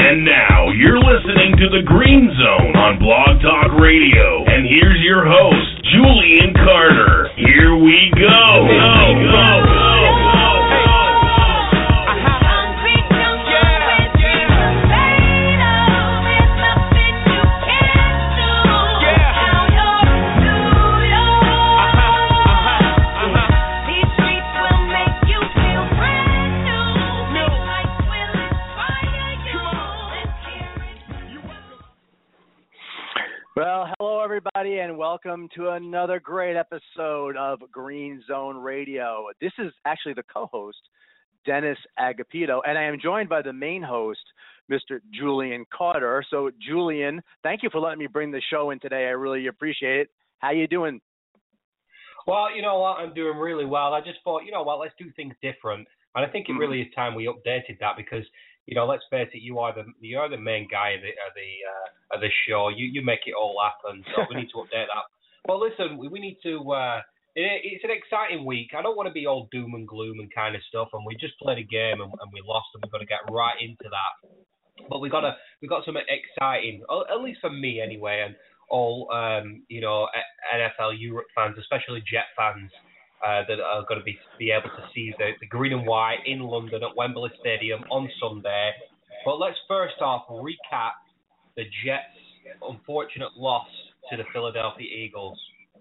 And now you're listening to the Green Zone on Blog Talk Radio. And here's your host, Julian Carter. Here we go. Well, hello everybody, and welcome to another great episode of Green Zone Radio. This is actually the co-host, Dennis Agapito, and I am joined by the main host, Mr. Julian Carter. So, Julian, thank you for letting me bring the show in today. I really appreciate it. How you doing? Well, you know what? I'm doing really well. I just thought, you know what, let's do things different. And I think it really is time we updated that because, you know, let's face it, you are the main guy of the show. You make it all happen, so we need to update that. Well, listen, we need to. It's an exciting week. I don't want to be all doom and gloom and kind of stuff. And we just played a game and we lost, and we've got to get right into that. But we got some exciting, at least for me anyway, and all NFL Europe fans, especially Jet fans. That are going to be able to see the green and white in London at Wembley Stadium on Sunday. But let's first off recap the Jets' unfortunate loss to the Philadelphia Eagles.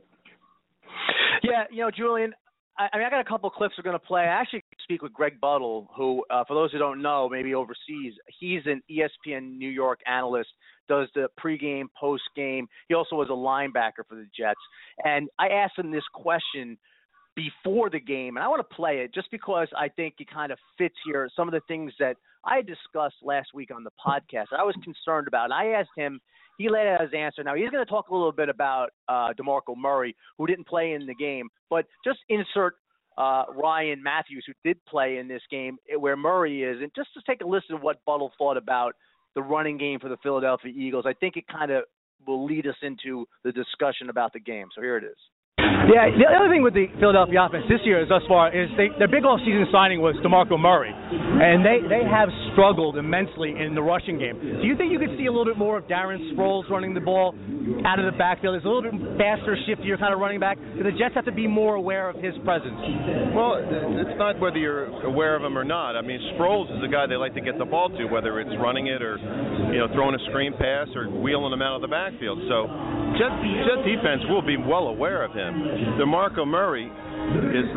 Yeah, you know, Julian, I got a couple clips we're going to play. I actually speak with Greg Buttle, who, for those who don't know, maybe overseas, he's an ESPN New York analyst, does the pregame, postgame. He also was a linebacker for the Jets. And I asked him this question before the game, and I want to play it just because I think it kind of fits here. Some of the things that I discussed last week on the podcast I was concerned about. And I asked him, he laid out his answer. Now, he's going to talk a little bit about DeMarco Murray, who didn't play in the game, but just insert Ryan Matthews, who did play in this game, where Murray is, and just to take a listen to what Buttle thought about the running game for the Philadelphia Eagles. I think it kind of will lead us into the discussion about the game. So here it is. Yeah, the other thing with the Philadelphia offense this year is thus far is their big off-season signing was DeMarco Murray, and they have struggled immensely in the rushing game. Do you think you could see a little bit more of Darren Sproles running the ball out of the backfield? Is a little bit faster, shiftier kind of running back? Do the Jets have to be more aware of his presence? Well, it's not whether you're aware of him or not. I mean, Sproles is the guy they like to get the ball to, whether it's running it or, you know, throwing a screen pass or wheeling him out of the backfield. So Jet defense will be well aware of him. DeMarco Murray is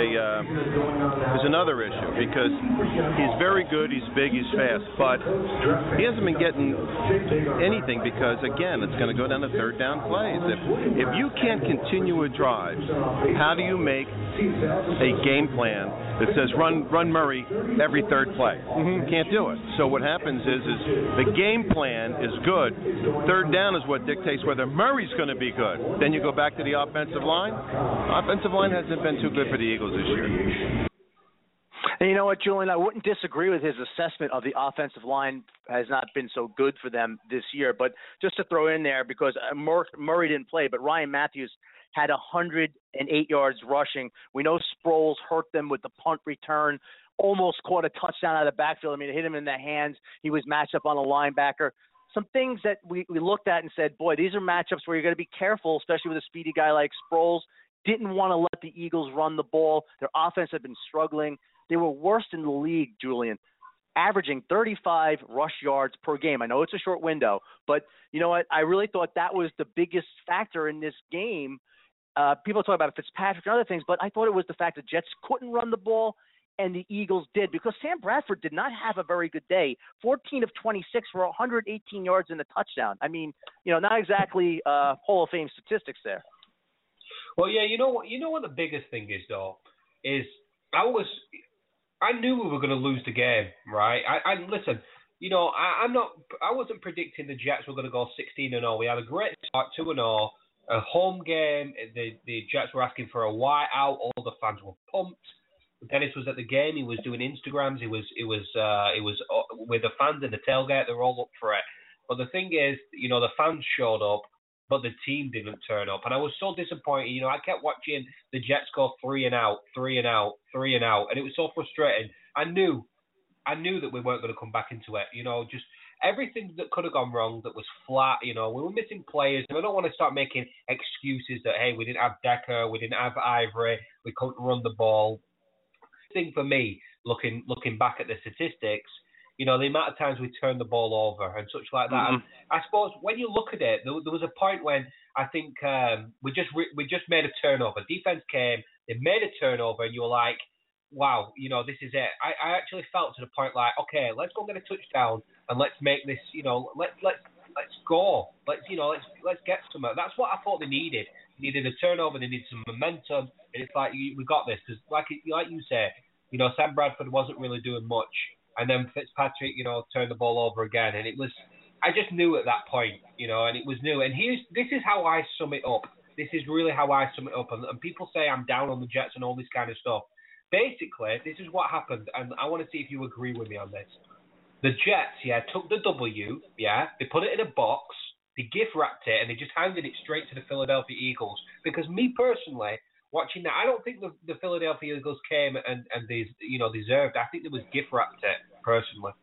another issue because he's very good, he's big, he's fast, but he hasn't been getting anything because, again, it's going to go down to third down plays. If you can't continue a drive, how do you make a game plan that says run Murray every third play? You can't do it. So what happens is the game plan is good. Third down is what dictates whether Murray's going to be good. Then you go back to the offensive line. Offensive line hasn't been too good for the Eagles this year. And you know what, Julian, I wouldn't disagree with his assessment of the offensive line has not been so good for them this year. But just to throw in there, because Murray didn't play, but Ryan Matthews had 108 yards rushing. We know Sproles hurt them with the punt return, almost caught a touchdown out of the backfield. I mean, it hit him in the hands. He was matched up on a linebacker. Some things that we looked at and said, boy, these are matchups where you're going to be careful, especially with a speedy guy like Sproles. Didn't want to let the Eagles run the ball. Their offense had been struggling. They were worst in the league, Julian, averaging 35 rush yards per game. I know it's a short window, but you know what? I really thought that was the biggest factor in this game. People talk about Fitzpatrick and other things, but I thought it was the fact that Jets couldn't run the ball and the Eagles did, because Sam Bradford did not have a very good day. 14 of 26 for 118 yards and a touchdown. I mean, you know, not exactly Hall of Fame statistics there. Well, yeah, you know what the biggest thing is, though, is I knew we were going to lose the game, right? I listen, you know, I wasn't predicting the Jets were going to go 16-0. We had a great start, 2-0, a home game. The Jets were asking for a whiteout. All the fans were pumped. Dennis was at the game. He was doing Instagrams. He was with the fans in the tailgate. They were all up for it. But the thing is, you know, the fans showed up, but the team didn't turn up. And I was so disappointed. You know, I kept watching the Jets go 3 and out, 3 and out, 3 and out. And it was so frustrating. I knew I knew that we weren't going to come back into it. Just everything that could have gone wrong that was flat. We were missing players, and I don't want to start making excuses that, hey, we didn't have Decker, we didn't have Ivory, we couldn't run the ball. The thing for me, looking back at the statistics, the amount of times we turned the ball over and such like that. And I suppose when you look at it, there was a point when I think we just made a turnover. Defense came, they made a turnover, and you were like, wow, this is it. I actually felt to the point like, okay, let's go get a touchdown and let's make this, let's go. Let's get some. That's what I thought they needed. They needed a turnover, they needed some momentum, and it's like, we got this. Because like you say, Sam Bradford wasn't really doing much. And then Fitzpatrick, turned the ball over again. And I just knew at that point, and it was new. And this is how I sum it up. This is really how I sum it up. And people say I'm down on the Jets and all this kind of stuff. Basically, this is what happened. And I want to see if you agree with me on this. The Jets, took the W, they put it in a box, they gift wrapped it, and they just handed it straight to the Philadelphia Eagles. Because me personally, watching that, I don't think the Philadelphia Eagles came and they, deserved. I think they was gift wrapped it personally.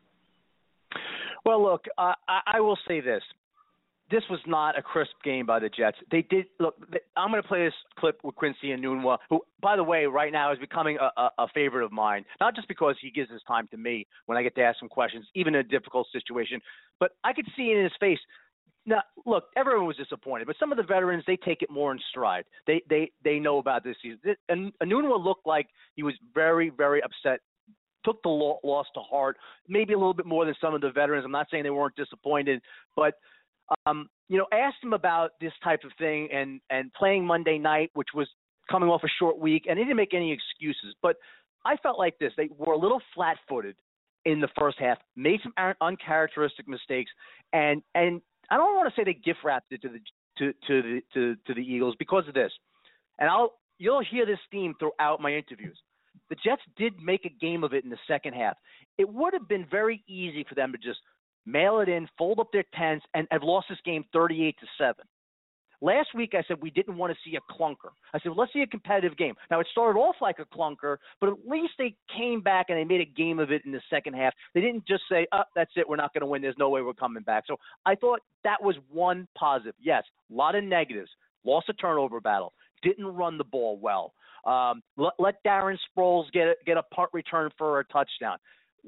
Well, look, I will say this: this was not a crisp game by the Jets. They did look. I'm going to play this clip with Quincy Enunwa, who, by the way, right now is becoming a favorite of mine. Not just because he gives his time to me when I get to ask him questions, even in a difficult situation, but I could see it in his face. Now, look, everyone was disappointed, but some of the veterans, they take it more in stride. They know about this season. And Enunwa looked like he was very, very upset, took the loss to heart, maybe a little bit more than some of the veterans. I'm not saying they weren't disappointed, but, asked him about this type of thing and playing Monday night, which was coming off a short week, and he didn't make any excuses. But I felt like this. They were a little flat-footed in the first half, made some uncharacteristic mistakes, and I don't want to say they gift wrapped it to the Eagles because of this. And you'll hear this theme throughout my interviews. The Jets did make a game of it in the second half. It would have been very easy for them to just mail it in, fold up their tents, and have lost this game 38-7. Last week I said we didn't want to see a clunker. I said, let's see a competitive game. Now, it started off like a clunker, but at least they came back and they made a game of it in the second half. They didn't just say, that's it, we're not going to win. There's no way we're coming back. So I thought that was one positive. Yes, a lot of negatives. Lost a turnover battle. Didn't run the ball well. Let Darren Sproles get a punt return for a touchdown.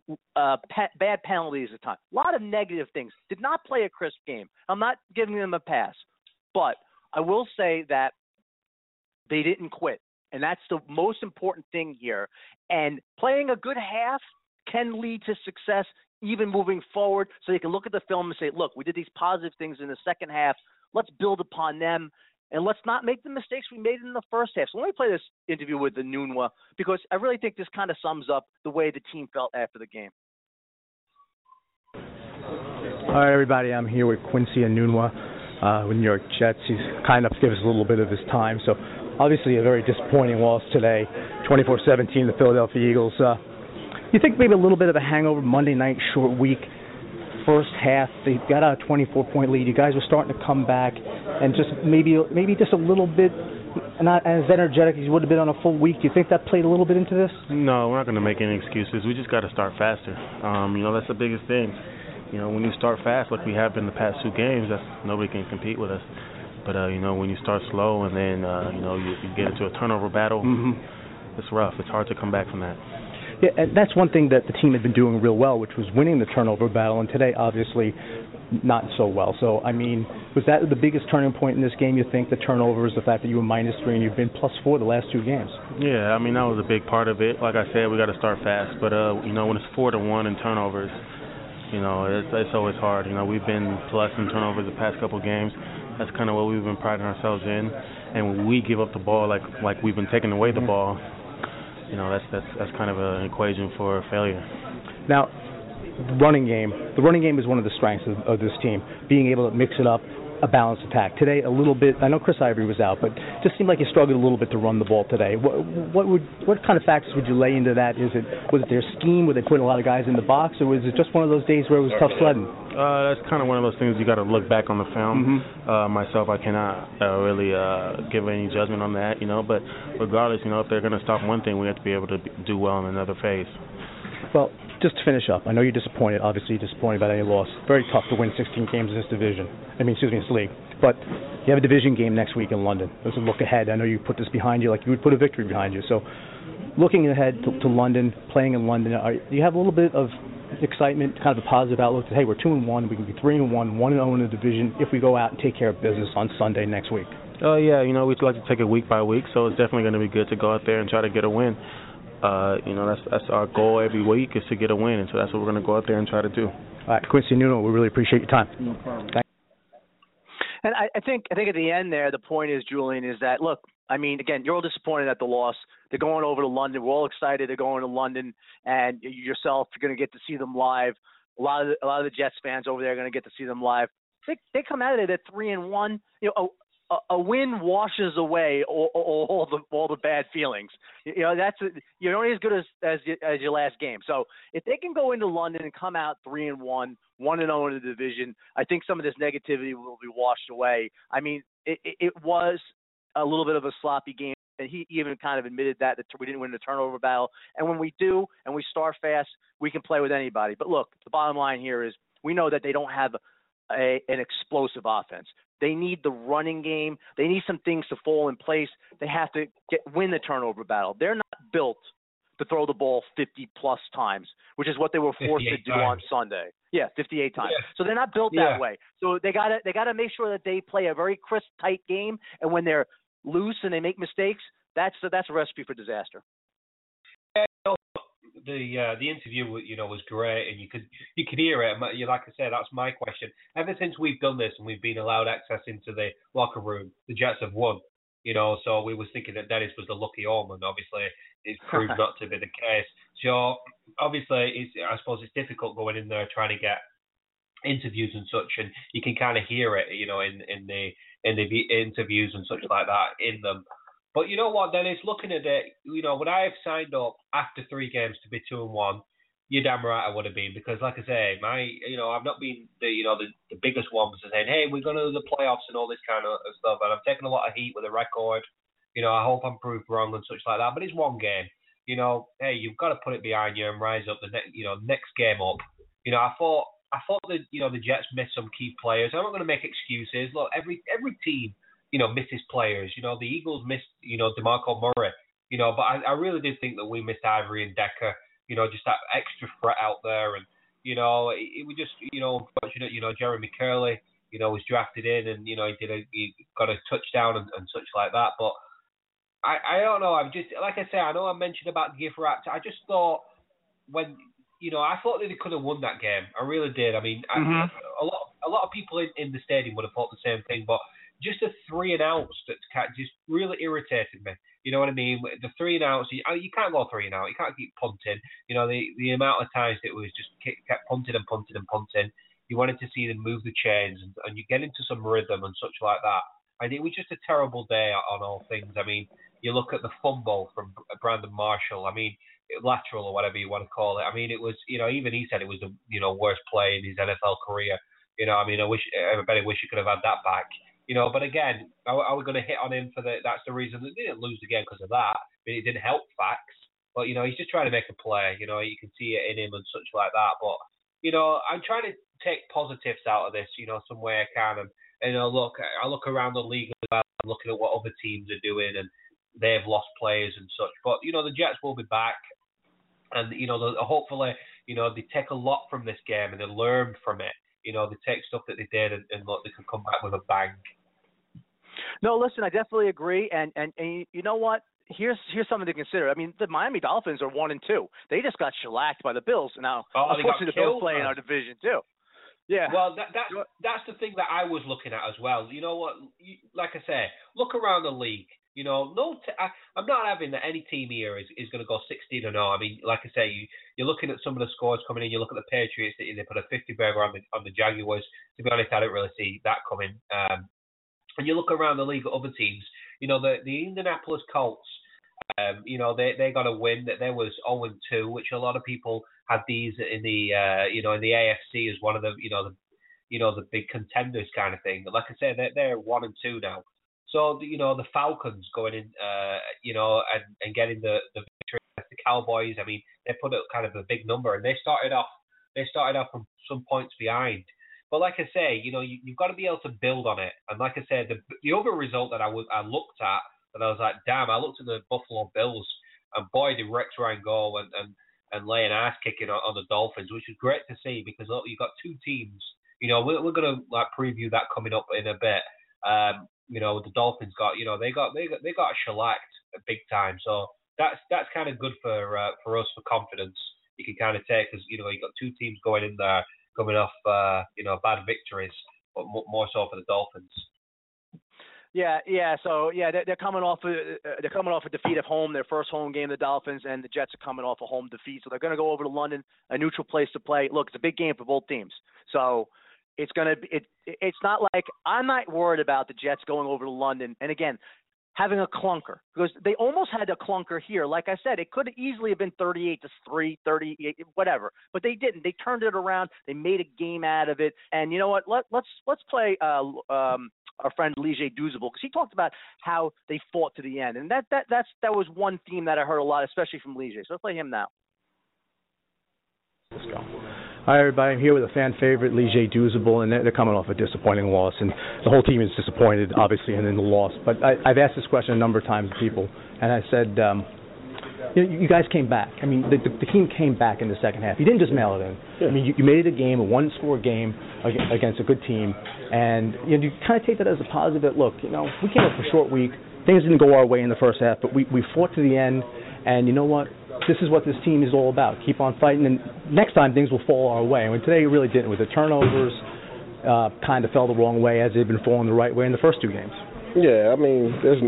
Bad penalties at times. A lot of negative things. Did not play a crisp game. I'm not giving them a pass. But I will say that they didn't quit, and that's the most important thing here. And playing a good half can lead to success even moving forward, so you can look at the film and say, look, we did these positive things in the second half. Let's build upon them, and let's not make the mistakes we made in the first half. So let me play this interview with Enunwa, because I really think this kind of sums up the way the team felt after the game. All right, everybody, I'm here with Quincy Enunwa with New York Jets. He's kind enough to give us a little bit of his time. So obviously a very disappointing loss today, 24-17, the Philadelphia Eagles. You think maybe a little bit of a hangover, Monday night, short week, first half, they got out a 24-point lead. You guys were starting to come back, and just maybe just a little bit not as energetic as you would have been on a full week. Do you think that played a little bit into this? No, we're not going to make any excuses. We just got to start faster. That's the biggest thing. When you start fast, like we have been the past two games, nobody can compete with us. But when you start slow and then you get into a turnover battle, it's rough. It's hard to come back from that. Yeah, and that's one thing that the team had been doing real well, which was winning the turnover battle, and today, obviously, not so well. So, was that the biggest turning point in this game, you think, the turnovers, the fact that you were -3 and you've been +4 the last two games? Yeah, that was a big part of it. Like I said, we got to start fast. But, when it's 4-1 in turnovers, it's always hard. We've been plus in turnovers the past couple games. That's kind of what we've been priding ourselves in. And when we give up the ball like we've been taking away the ball, that's kind of an equation for failure. Now, the running game is one of the strengths of this team, being able to mix it up, a balanced attack. Today, a little bit, I know Chris Ivory was out, but it just seemed like you struggled a little bit to run the ball today. What kind of factors would you lay into that? Was it their scheme? Were they putting a lot of guys in the box, or was it just one of those days where it was tough sledding? That's kind of one of those things you got to look back on the film. Myself, I cannot really give any judgment on that, but regardless, if they're going to stop one thing, we have to be able to do well in another phase. Well, just to finish up, I know you're disappointed. Obviously, you're disappointed about any loss. Very tough to win 16 games in this division. This league. But you have a division game next week in London. Let's look ahead. I know you put this behind you like you would put a victory behind you. So, looking ahead to London, playing in London, do you have a little bit of excitement, kind of a positive outlook that, hey, we're 2-1, we can be 3-1, 1-0 in the division if we go out and take care of business on Sunday next week? Yeah, we'd like to take it week by week, so it's definitely going to be good to go out there and try to get a win. That's our goal every week is to get a win, and so that's what we're going to go out there and try to do. All right, Quincy Nuno, we really appreciate your time. No problem. Thanks. And I think at the end there, the point is, Julian, is that, look, again, you're all disappointed at the loss. They're going over to London. We're all excited they're going to London, and yourself, you're going to get to see them live. A lot of the Jets fans over there are going to get to see them live. They come out of it at 3-1. A win washes away all the bad feelings. You're only as good as your last game. So if they can go into London and come out 3-1, 1-0 in the division, I think some of this negativity will be washed away. It was a little bit of a sloppy game, and he even kind of admitted that we didn't win the turnover battle. And when we do, and we start fast, we can play with anybody. But look, the bottom line here is we know that they don't have an explosive offense. They need the running game. They need some things to fall in place. They have to win the turnover battle. They're not built to throw the ball 50-plus times, which is what they were forced to do on Sunday. Yeah, 58 times. Yeah. So they're not built that way. So they gotta make sure that they play a very crisp, tight game. And when they're loose and they make mistakes, that's a recipe for disaster. The interview, was great, and you could hear it. Like I said, that's my question. Ever since we've done this and we've been allowed access into the locker room, the Jets have won. So we were thinking that Dennis was the lucky omen. Obviously, it's proved not to be the case. So obviously, I suppose it's difficult going in there trying to get interviews and such, and you can kind of hear it, in the interviews and such like that in them. But you know what, Dennis, looking at it, would I have signed up after 3 games to be 2-1? You're damn right I would have been, because like I say, I've not been the biggest one for saying, hey, we're going to the playoffs and all this kind of stuff, and I've taken a lot of heat with the record. I hope I'm proved wrong and such like that, but it's one game. Hey, you've got to put it behind you and rise up the next game up. I thought that the Jets missed some key players. I'm not going to make excuses. Look, every team misses players. The Eagles missed, DeMarco Murray, but I really did think that we missed Ivory and Decker, just that extra threat out there. And, it was just, unfortunate, Jeremy Curley, was drafted in and, he got a touchdown and such like that. But I don't know. I'm just, like I say, I know I mentioned about Gifford. I just thought when, I thought that they could have won that game. I really did. A lot of people in the stadium would have thought the same thing, but just the 3 and outs that just really irritated me. You know what I mean? The 3 and outs, you can't go 3 and out. You can't keep punting. The amount of times that it was just kept punting and punting and punting. You wanted to see them move the chains and you get into some rhythm and such like that. And it was just a terrible day on all things. You look at the fumble from Brandon Marshall. Lateral or whatever you want to call it. It was, even he said it was the, worst play in his NFL career. Everybody wish he could have had that back. But again, I was going to hit on him that's the reason they didn't lose the game because of that. It didn't help facts. But, he's just trying to make a play. You can see it in him and such like that. But, I'm trying to take positives out of this, some way I can. And I look around the league as well, I'm looking at what other teams are doing and they've lost players and such. But, the Jets will be back. And, hopefully, they take a lot from this game and they learn from it. They take stuff that they did and look, they can come back with a bang. No, listen, I definitely agree. And you know what? Here's something to consider. The Miami Dolphins are 1-2. They just got shellacked by the Bills. Now, unfortunately, the Bills play in our division too. Yeah. Well, that's the thing that I was looking at as well. You know what? Like I say, look around the league. I'm not having that any team here is going to go 16-0. Like I say, you're looking at some of the scores coming in. You look at the Patriots, they put a 50-burger on the Jaguars. To be honest, I didn't really see that coming. And you look around the league at other teams. The Indianapolis Colts. They got a win. That there was 0-2, which a lot of people had these in the in the AFC as one of the the big contenders kind of thing. But like I said, they're 1-2 now. So, the Falcons going in, and getting the victory against the Cowboys. I mean, they put up kind of a big number, and they started off from some points behind. But like I say, you've got to be able to build on it. And like I said, the other result that I looked at, and I was like, damn, I looked at the Buffalo Bills, and boy, did Rex Ryan go and lay an ass kicking on the Dolphins, which was great to see because look, you've got two teams. We're going to preview that coming up in a bit. The Dolphins got they got shellacked big time. So that's kind of good for us for confidence. You can kind of take because you've got two teams going in there coming off bad victories, but more so for the Dolphins. Yeah. So they're coming off a defeat at home, their first home game. The Dolphins and the Jets are coming off a home defeat, so they're going to go over to London, a neutral place to play. Look, it's a big game for both teams, so it's going to be. It's not like I'm not worried about the Jets going over to London, and again, having a clunker because they almost had a clunker here. Like I said, it could easily have been 38-3, 38, whatever, but they didn't. They turned it around. They made a game out of it, and you know what? Let's play. Our friend Lige Douzable, because he talked about how they fought to the end, and that was one theme that I heard a lot, especially from Lige. So let's play him now. Let's go. Hi everybody, I'm here with a fan favorite, Lige Douzable, and they're coming off a disappointing loss, and the whole team is disappointed, obviously, in the loss. But I've asked this question a number of times to people, and I said, you guys came back. I mean, the team came back in the second half. You didn't just mail it in. Yeah. I mean, you made it a game, a one-score game against a good team, and you kind of take that as a positive that, look, we came up for a short week. Things didn't go our way in the first half, but we fought to the end, and you know what? This is what this team is all about. Keep on fighting, and next time things will fall our way. I mean, today it really didn't. With the turnovers, kind of fell the wrong way as they've been falling the right way in the first two games. Yeah, I mean, there's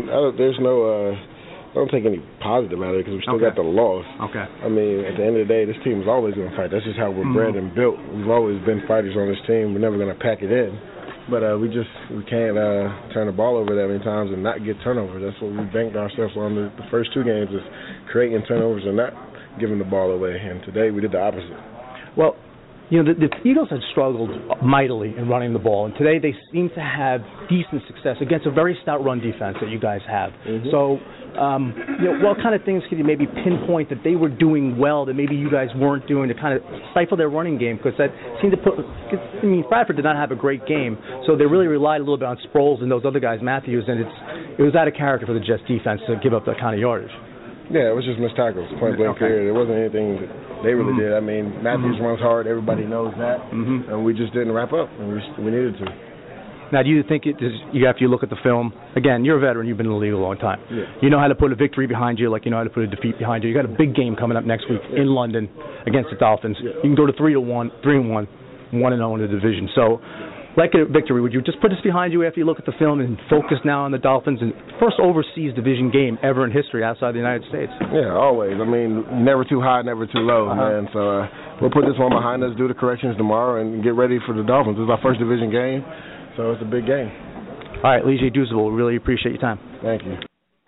no I don't take any positive out of it because we still got the loss. Okay. I mean, at the end of the day, this team is always going to fight. That's just how we're bred and built. We've always been fighters on this team. We're never going to pack it in. But we can't turn the ball over that many times and not get turnovers. That's what we banked ourselves on the first two games is creating turnovers and not giving the ball away. And today we did the opposite. Well, the Eagles had struggled mightily in running the ball, and today they seem to have decent success against a very stout run defense that you guys have. Mm-hmm. So, what kind of things could you maybe pinpoint that they were doing well that maybe you guys weren't doing to kind of stifle their running game? Because that seemed to Bradford did not have a great game, so they really relied a little bit on Sproles and those other guys, Matthews, and it was out of character for the Jets defense to give up that kind of yardage. Yeah, it was just missed tackles, point blank period. There wasn't anything that they really did. I mean, Matthews runs hard. Everybody knows that. And we just didn't wrap up, and we needed to. Now, do you think after you look at the film, again, you're a veteran. You've been in the league a long time. Yeah. You know how to put a victory behind you like you know how to put a defeat behind you. You got a big game coming up next week in London against the Dolphins. Yeah. You can go to 3-1, 1-0 in the division. So, like a victory, would you just put this behind you after you look at the film and focus now on the Dolphins and first overseas division game ever in history outside the United States? Yeah, always. I mean, never too high, never too low, man. So we'll put this one behind us, do the corrections tomorrow, and get ready for the Dolphins. This is our first division game, so it's a big game. All right, Lige Douzable, really appreciate your time. Thank you.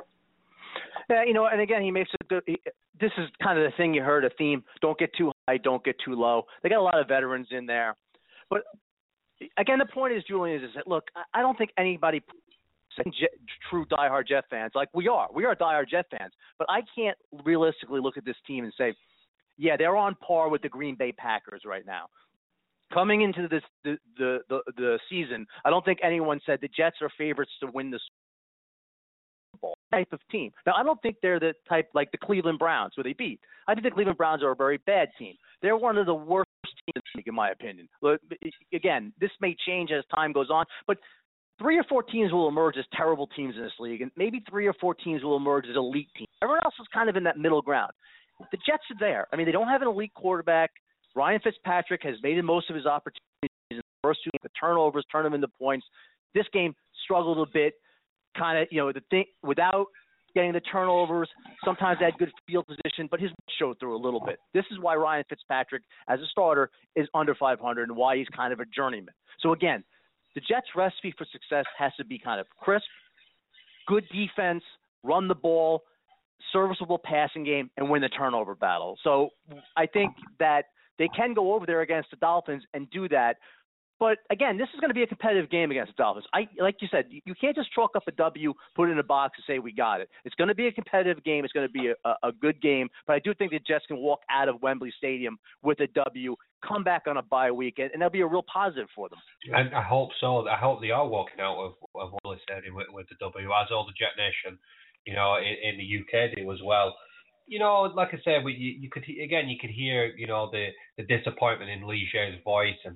Yeah, and again, he makes a good. This is kind of the thing you heard, a theme: don't get too high, don't get too low. They got a lot of veterans in there, but. Again, the point is, Julian, is that, look, I don't think anybody true diehard Jet fans, like we are diehard Jet fans, but I can't realistically look at this team and say, yeah, they're on par with the Green Bay Packers right now. Coming into this the season, I don't think anyone said the Jets are favorites to win the Super Bowl type of team. Now, I don't think they're the type like the Cleveland Browns where they beat. I think the Cleveland Browns are a very bad team. They're one of the worst teams in my opinion. Again, this may change as time goes on, but 3 or 4 teams will emerge as terrible teams in this league, and maybe 3 or 4 teams will emerge as elite teams. Everyone else is kind of in that middle ground. The Jets are there. I mean, they don't have an elite quarterback. Ryan Fitzpatrick has made most of his opportunities in the first 2 games. The turnovers turn them into points. This game struggled a bit, kind of, without getting the turnovers. Sometimes they had good field position, but his showed through a little bit. This is why Ryan Fitzpatrick, as a starter, is under 500 and why he's kind of a journeyman. So, again, the Jets' recipe for success has to be kind of crisp, good defense, run the ball, serviceable passing game, and win the turnover battle. So I think that they can go over there against the Dolphins and do that. But again, this is going to be a competitive game against the Dolphins. Like you said, you can't just chalk up a W, put it in a box, and say we got it. It's going to be a competitive game. It's going to be a good game. But I do think the Jets can walk out of Wembley Stadium with a W, come back on a bye week, and that'll be a real positive for them. And I hope so. I hope they are walking out of Wembley Stadium with the W, as all the Jet Nation, in the UK do as well. Like I said, you could hear, the disappointment in Lee Shay's voice, and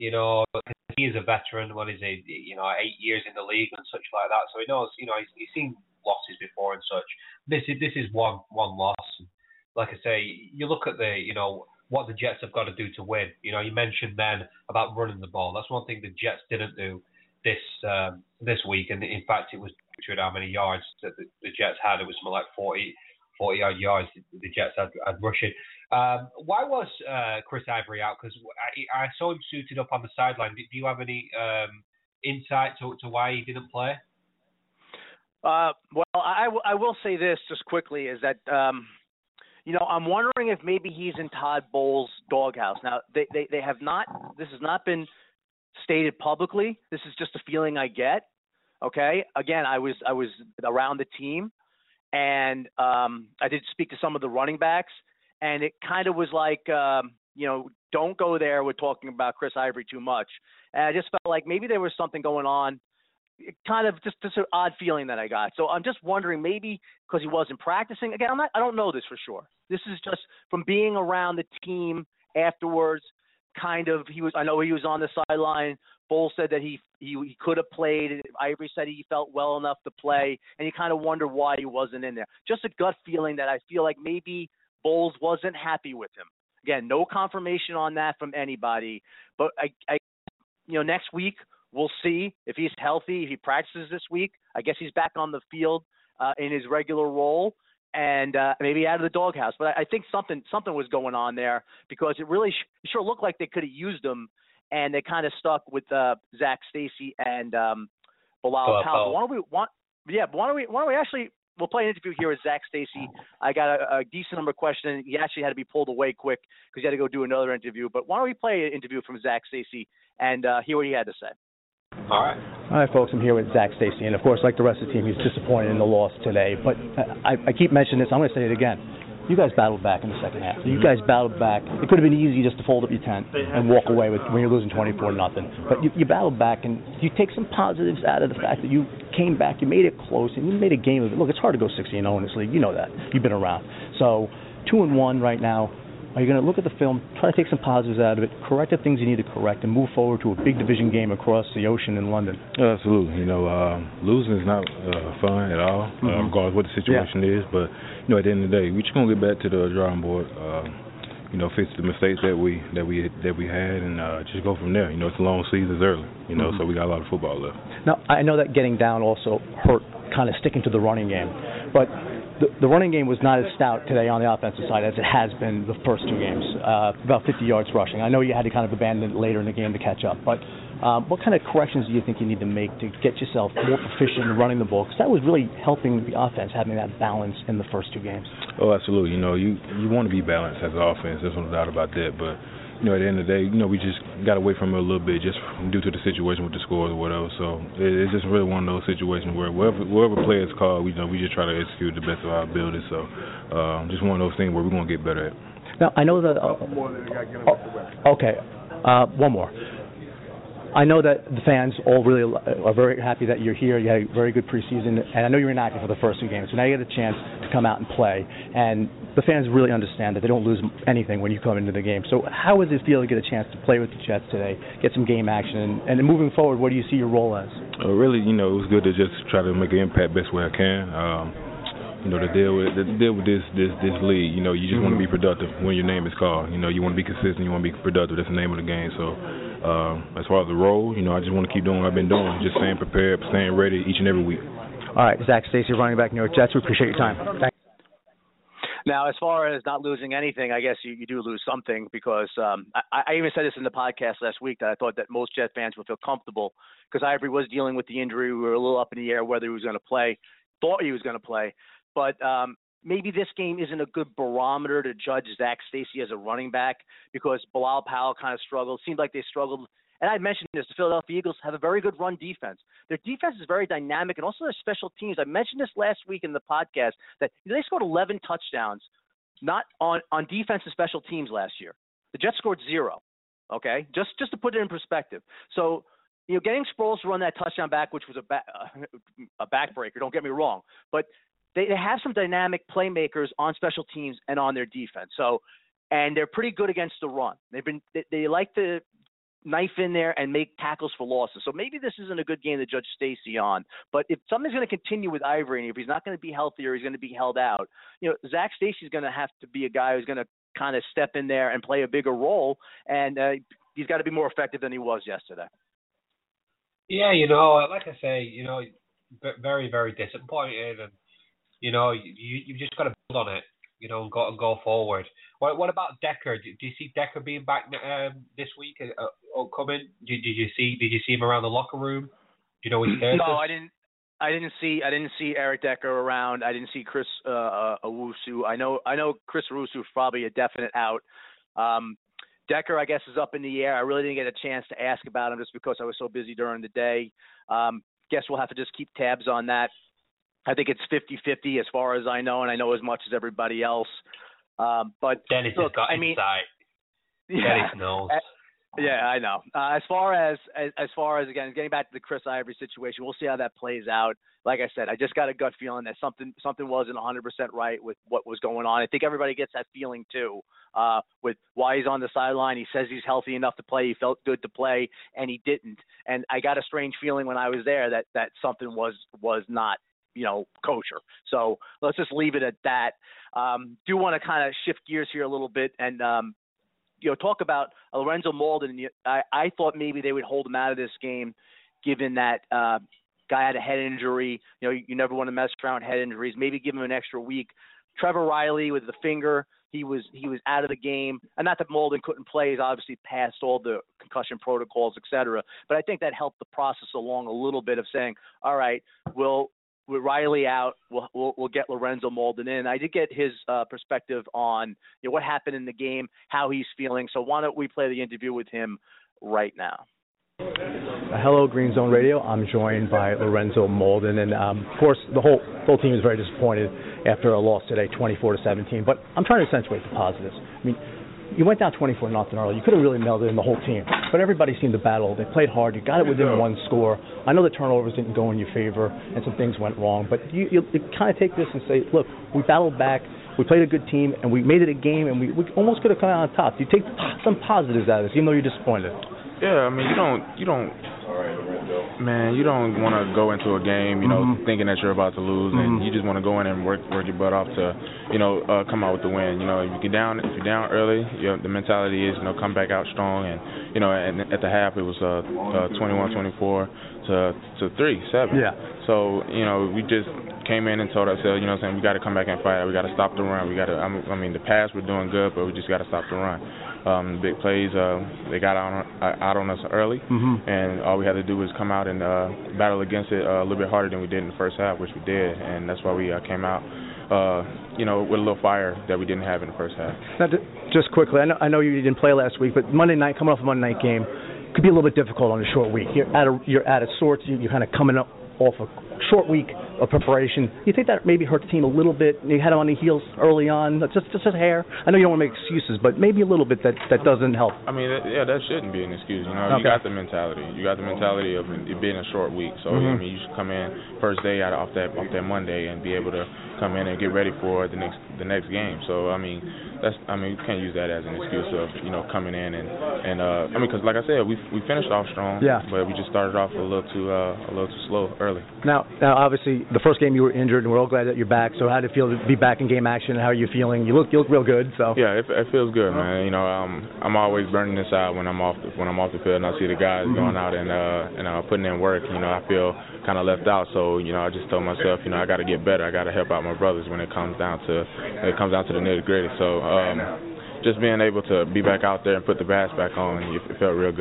he is a veteran. What is he? 8 years in the league and such like that. So he knows. He's seen losses before and such. This is one loss. Like I say, you look at what the Jets have got to do to win. You mentioned then about running the ball. That's one thing the Jets didn't do this week. And in fact, it was how many yards that the Jets had. It was something like 40-odd yards the Jets had rushing. Why was Chris Ivory out? Because I saw him suited up on the sideline. Do you have any insight to why he didn't play? Well, I will say this just quickly is that, I'm wondering if maybe he's in Todd Bowles' doghouse. Now, they have not – this has not been stated publicly. This is just a feeling I get, okay? Again, I was around the team, and I did speak to some of the running backs, and it kind of was like, don't go there with talking about Chris Ivory too much. And I just felt like maybe there was something going on. Kind of just an odd feeling that I got. So I'm just wondering, maybe because he wasn't practicing. Again, I don't know this for sure. This is just from being around the team afterwards. Kind of, I know he was on the sideline. Bowles said that he could have played. Ivory said he felt well enough to play, and you kind of wonder why he wasn't in there. Just a gut feeling that I feel like maybe Bowles wasn't happy with him. Again, no confirmation on that from anybody. But I next week, we'll see if he's healthy, if he practices this week. I guess he's back on the field in his regular role and maybe out of the doghouse. But I think something was going on there because it really sure looked like they could have used him, and they kind of stuck with Zach Stacy and Bilal Powell. Why don't we actually we'll play an interview here with Zach Stacy. I got a decent number of questions. He actually had to be pulled away quick because he had to go do another interview. But why don't we play an interview from Zach Stacy and hear what he had to say? All right, folks. I'm here with Zach Stacy, and of course, like the rest of the team, he's disappointed in the loss today. But I keep mentioning this. I'm going to say it again. You guys battled back in the second half. You guys battled back. It could have been easy just to fold up your tent and walk away when you're losing 24-0. But you battled back, and you take some positives out of the fact that you came back, you made it close, and you made a game of it. Look, it's hard to go 16-0 in this league. You know that. You've been around. So 2-1 right now. Are you going to look at the film, try to take some positives out of it, correct the things you need to correct, and move forward to a big division game across the ocean in London? Absolutely. Losing is not fun at all, regardless of what the situation is. But, at the end of the day, we're just going to get back to the drawing board, fix the mistakes that we had, and just go from there. It's a long season, it's early, so we got a lot of football left. Now, I know that getting down also hurt kind of sticking to the running game, but the running game was not as stout today on the offensive side as it has been the first two games, about 50 yards rushing. I know you had to kind of abandon it later in the game to catch up, but what kind of corrections do you think you need to make to get yourself more proficient in running the ball? Because that was really helping the offense, having that balance in the first two games. Oh, absolutely. You want to be balanced as an offense. There's no doubt about that, but at the end of the day, we just got away from it a little bit just due to the situation with the scores or whatever. So it's just really one of those situations where wherever players call, we just try to execute the best of our ability. So just one of those things where we're going to get better at. Now, I know that one more. I know that the fans all really are very happy that you're here. You had a very good preseason, and I know you're inactive for the first two games. So now you get a chance to come out and play, and the fans really understand that they don't lose anything when you come into the game. So how does it feel to get a chance to play with the Jets today, get some game action, and moving forward, what do you see your role as? Really, it was good to just try to make an impact best way I can. To deal with this league, you just want to be productive when your name is called. You want to be consistent, you want to be productive. That's the name of the game. So as far as the role, I just want to keep doing what I've been doing, just staying prepared, staying ready each and every week. All right, Zach Stacy, running back, New York Jets. We appreciate your time. Thanks. Now, as far as not losing anything, I guess you do lose something because I even said this in the podcast last week that I thought that most Jet fans would feel comfortable because Ivory was dealing with the injury. We were a little up in the air whether he was going to play, thought he was going to play. But maybe this game isn't a good barometer to judge Zach Stacy as a running back because Bilal Powell kind of struggled. It seemed like they struggled. And I mentioned this, the Philadelphia Eagles have a very good run defense. Their defense is very dynamic, and also their special teams. I mentioned this last week in the podcast that they scored 11 touchdowns, not on defense and special teams last year. The Jets scored 0, okay? Just to put it in perspective. So, getting Sproles to run that touchdown back, which was a backbreaker, don't get me wrong, but they have some dynamic playmakers on special teams and on their defense. So, and they're pretty good against the run. They like to knife in there and make tackles for losses. So maybe this isn't a good game to judge Stacy on. But if something's going to continue with Ivory, and if he's not going to be healthy or he's going to be held out, Zach Stacy's going to have to be a guy who's going to kind of step in there and play a bigger role. And he's got to be more effective than he was yesterday. Yeah, like I say, very, very disappointed, and you've just got to build on it, and go forward. What about Decker? Do you see Decker being back this week or coming? Did you see him around the locker room? Do you know his status? No, I didn't see Eric Decker around. I didn't see Chris Owusu. I know Chris Owusu is probably a definite out. Decker, I guess, is up in the air. I really didn't get a chance to ask about him just because I was so busy during the day. Guess we'll have to just keep tabs on that. I think it's 50-50 as far as I know, and I know as much as everybody else. But Dennis has got insight. Dennis knows. Yeah, I know. As far as again getting back to the Chris Ivory situation, we'll see how that plays out. Like I said, I just got a gut feeling that something wasn't 100% right with what was going on. I think everybody gets that feeling too. With why he's on the sideline, he says he's healthy enough to play. He felt good to play, and he didn't. And I got a strange feeling when I was there that something was not kosher. So let's just leave it at that. Do want to kind of shift gears here a little bit and talk about Lorenzo Mauldin. I thought maybe they would hold him out of this game, given that guy had a head injury. You never want to mess around head injuries. Maybe give him an extra week. Trevor Riley with the finger, he was out of the game. And not that Mauldin couldn't play. He's obviously passed all the concussion protocols, et cetera. But I think that helped the process along a little bit of saying, all right, with Riley out, we'll get Lorenzo Mauldin in. I did get his perspective on what happened in the game, how he's feeling. So why don't we play the interview with him right now? Hello, Green Zone Radio. I'm joined by Lorenzo Mauldin, and of course the whole team is very disappointed after a loss today, 24-17. But I'm trying to accentuate the positives. I mean, you went down 24-0 early. You could have really melded in the whole team, but everybody seemed to battle. They played hard. You got it within one score. I know the turnovers didn't go in your favor, and some things went wrong. But you kind of take this and say, look, we battled back. We played a good team, and we made it a game, and we almost could have come out on top. You take some positives out of this, even though you're disappointed. Yeah, I mean, you don't want to go into a game, thinking that you're about to lose, and you just want to go in and work your butt off to, come out with the win. If you're down early, the mentality is, come back out strong, and and at the half it was 21-24 to 3-7. Yeah. So we just came in and told ourselves, we got to come back and fight. We got to stop the run. We got to. The pass we're doing good, but we just got to stop the run. Big plays, they got out on us early, and all we had to do was come out and battle against it a little bit harder than we did in the first half, which we did, and that's why we came out, with a little fire that we didn't have in the first half. Now, just quickly, I know you didn't play last week, but Monday night, coming off a Monday night game, could be a little bit difficult on a short week. You're out of sorts. You're kind of coming up off a short week of preparation. You think that maybe hurt the team a little bit? You had them on the heels early on, just a hair. I know you don't want to make excuses, but maybe a little bit that doesn't help. I mean, that shouldn't be an excuse. Okay. You got the mentality. You got the mentality of it being a short week. So you should come in first day off that Monday and be able to come in and get ready for the next game. So you can't use that as an excuse of coming in and because like I said, we finished off strong. Yeah. But we just started off a little too slow early. Now obviously the first game you were injured, and we're all glad that you're back. So how did it feel to be back in game action? And how are you feeling? You look real good. So yeah, it feels good, man. I'm always burning this out when I'm off the field, and I see the guys going out and putting in work. I feel kind of left out. So I just told myself, I got to get better. I got to help out my brothers when it comes down to the nitty gritty. So just being able to be back out there and put the bats back on, it felt real good.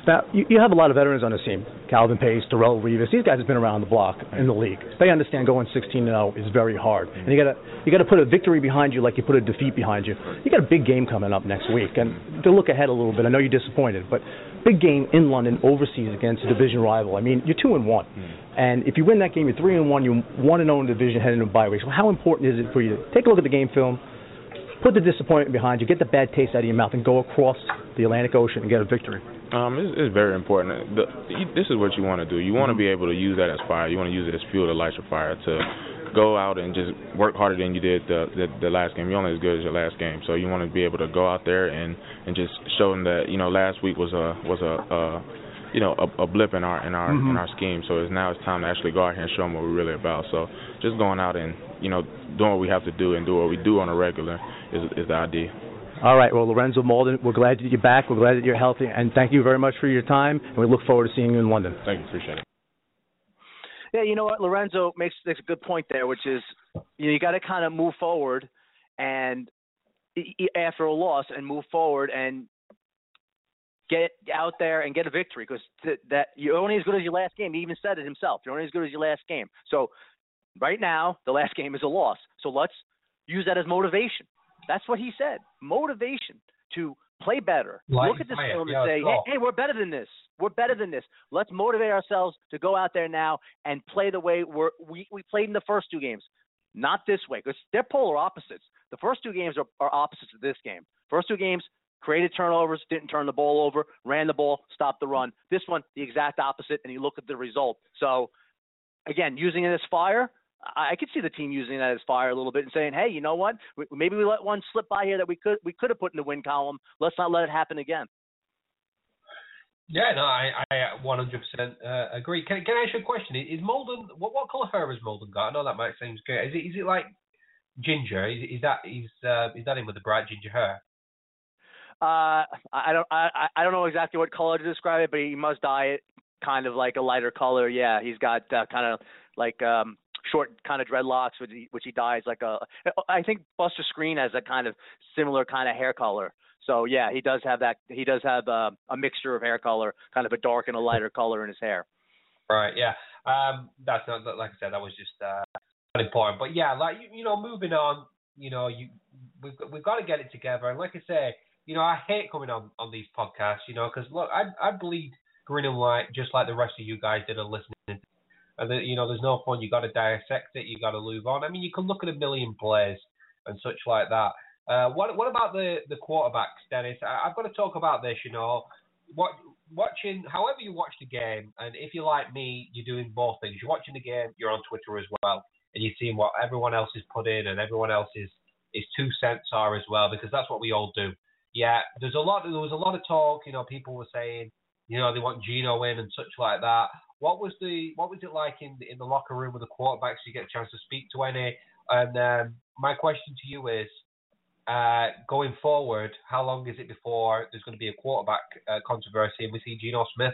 Now, you have a lot of veterans on the team. Calvin Pace, Darrell Revis. These guys have been around the block in the league. They understand going 16-0 is very hard. And you got to put a victory behind you like you put a defeat behind you. You got a big game coming up next week. And to look ahead a little bit, I know you're disappointed, but big game in London overseas against a division rival. I mean, you're 2-1. And if you win that game, you're 3-1. You're 1-0 in the division heading into a bye week. So how important is it for you to take a look at the game film, put the disappointment behind you, get the bad taste out of your mouth, and go across the Atlantic Ocean and get a victory? It's very important. This is what you want to do. You want to be able to use that as fire. You want to use it as fuel to light your fire, to go out and just work harder than you did the last game. You're only as good as your last game. So you want to be able to go out there and just show them that, last week was a blip in our scheme. So now it's time to actually go out here and show them what we're really about. So just going out and doing what we have to do and do what we do on a regular is the idea. All right. Well, Lorenzo Mauldin, we're glad that you're back. We're glad that you're healthy, and thank you very much for your time. And we look forward to seeing you in London. Thank you. Appreciate it. Yeah, you know what? Lorenzo makes a good point there, which is you got to kind of move forward and after a loss and move forward and get out there and get a victory, because that you're only as good as your last game. He even said it himself. You're only as good as your last game. So right now, the last game is a loss. So let's use that as motivation. That's what he said. Motivation to play better. Look at this film and say, hey, we're better than this. We're better than this. Let's motivate ourselves to go out there now and play the way we played in the first two games. Not this way, because they're polar opposites. The first two games are opposites of this game. First two games, created turnovers, didn't turn the ball over, ran the ball, stopped the run. This one, the exact opposite, and you look at the result. So, again, using it as fire, I could see the team using that as fire a little bit and saying, hey, you know what? Maybe we let one slip by here that we could have put in the win column. Let's not let it happen again. Yeah, no, I 100% agree. Can I ask you a question? Is Mauldin, what color hair has Mauldin got? I know that might seem great. Is it like ginger? Is that him with the bright ginger hair? I don't know exactly what color to describe it, but he must dye it kind of like a lighter color. Yeah, he's got kind of like short kind of dreadlocks, which he dyes like I think Buster Screen has a kind of similar kind of hair color. So yeah, he does have that. He does have a mixture of hair color, kind of a dark and a lighter color in his hair. Right. Yeah. That's not, like I said, that was just not important. But yeah, like moving on. We've got to get it together. And like I say, I hate coming on these podcasts. Because look, I bleed green and white just like the rest of you guys that are listening. And there's no fun. You got to dissect it. You got to move on. I mean, you can look at a million plays and such like that. What about the quarterbacks, Dennis? I've got to talk about this. Watching, however you watch the game, and if you're like me, you're doing both things. You're watching the game, you're on Twitter as well, and you're seeing what everyone else has put in, and everyone else's 2 cents are as well, because that's what we all do. Yeah, there was a lot of talk. People were saying, they want Geno in and such like that. What was it like in the locker room with the quarterbacks? You get a chance to speak to any. And my question to you is, going forward, how long is it before there's going to be a quarterback controversy and we see Geno Smith?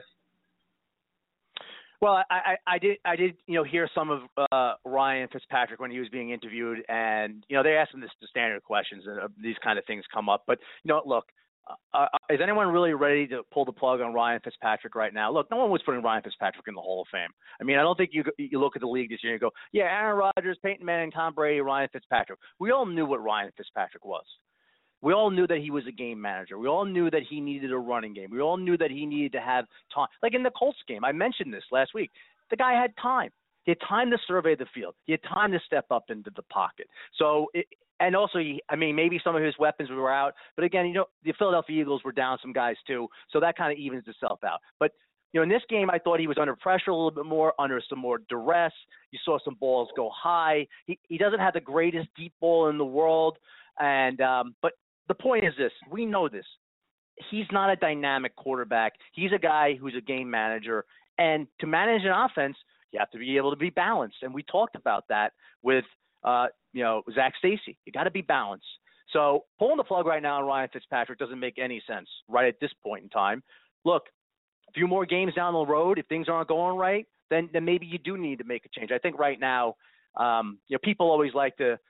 Well, I did hear some of Ryan Fitzpatrick when he was being interviewed, and they asked him the standard questions, and these kind of things come up. But look. Is anyone really ready to pull the plug on Ryan Fitzpatrick right now? Look, no one was putting Ryan Fitzpatrick in the Hall of Fame. I mean, I don't think you look at the league this year and go, yeah, Aaron Rodgers, Peyton Manning, Tom Brady, Ryan Fitzpatrick. We all knew what Ryan Fitzpatrick was. We all knew that he was a game manager. We all knew that he needed a running game. We all knew that he needed to have time. Like in the Colts game, I mentioned this last week. The guy had time. He had time to survey the field. He had time to step up into the pocket. So and also, maybe some of his weapons were out. But again, the Philadelphia Eagles were down some guys too. So that kind of evens itself out. But, in this game, I thought he was under pressure a little bit more, under some more duress. You saw some balls go high. He doesn't have the greatest deep ball in the world. And but the point is this. We know this. He's not a dynamic quarterback. He's a guy who's a game manager. And to manage an offense, you have to be able to be balanced. And we talked about that with Zach Stacy. You got to be balanced. So pulling the plug right now on Ryan Fitzpatrick doesn't make any sense right at this point in time. Look, a few more games down the road, if things aren't going right, then maybe you do need to make a change. I think right now, people always like to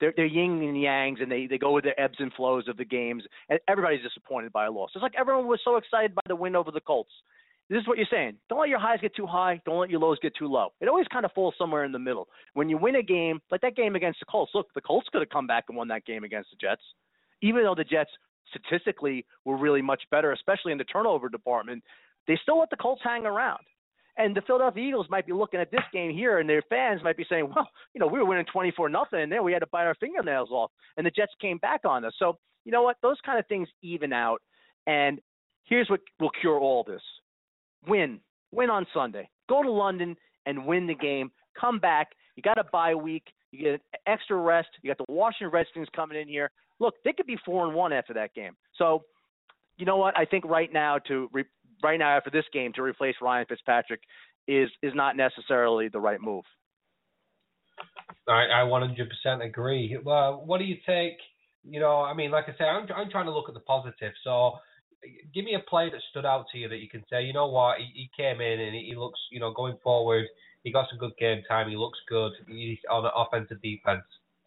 they're yin and yangs, and they go with the ebbs and flows of the games, and everybody's disappointed by a loss. It's like everyone was so excited by the win over the Colts. This is what you're saying. Don't let your highs get too high. Don't let your lows get too low. It always kind of falls somewhere in the middle. When you win a game, like that game against the Colts, look, the Colts could have come back and won that game against the Jets, even though the Jets statistically were really much better, especially in the turnover department. They still let the Colts hang around. And the Philadelphia Eagles might be looking at this game here, and their fans might be saying, well, we were winning 24-0, and then we had to bite our fingernails off, and the Jets came back on us. So, you know what? Those kind of things even out. And here's what will cure all this. Win on Sunday. Go to London and win the game. Come back. You got a bye week. You get extra rest. You got the Washington Redskins coming in here. Look, they could be 4-1 after that game. So, you know what? I think right now after this game to replace Ryan Fitzpatrick is not necessarily the right move. I 100% agree. Well, what do you take? Like I say, I'm trying to look at the positive. So give me a play that stood out to you that you can say, you know what, he came in and he looks, going forward, he got some good game time. He looks good. He's on the offensive defense.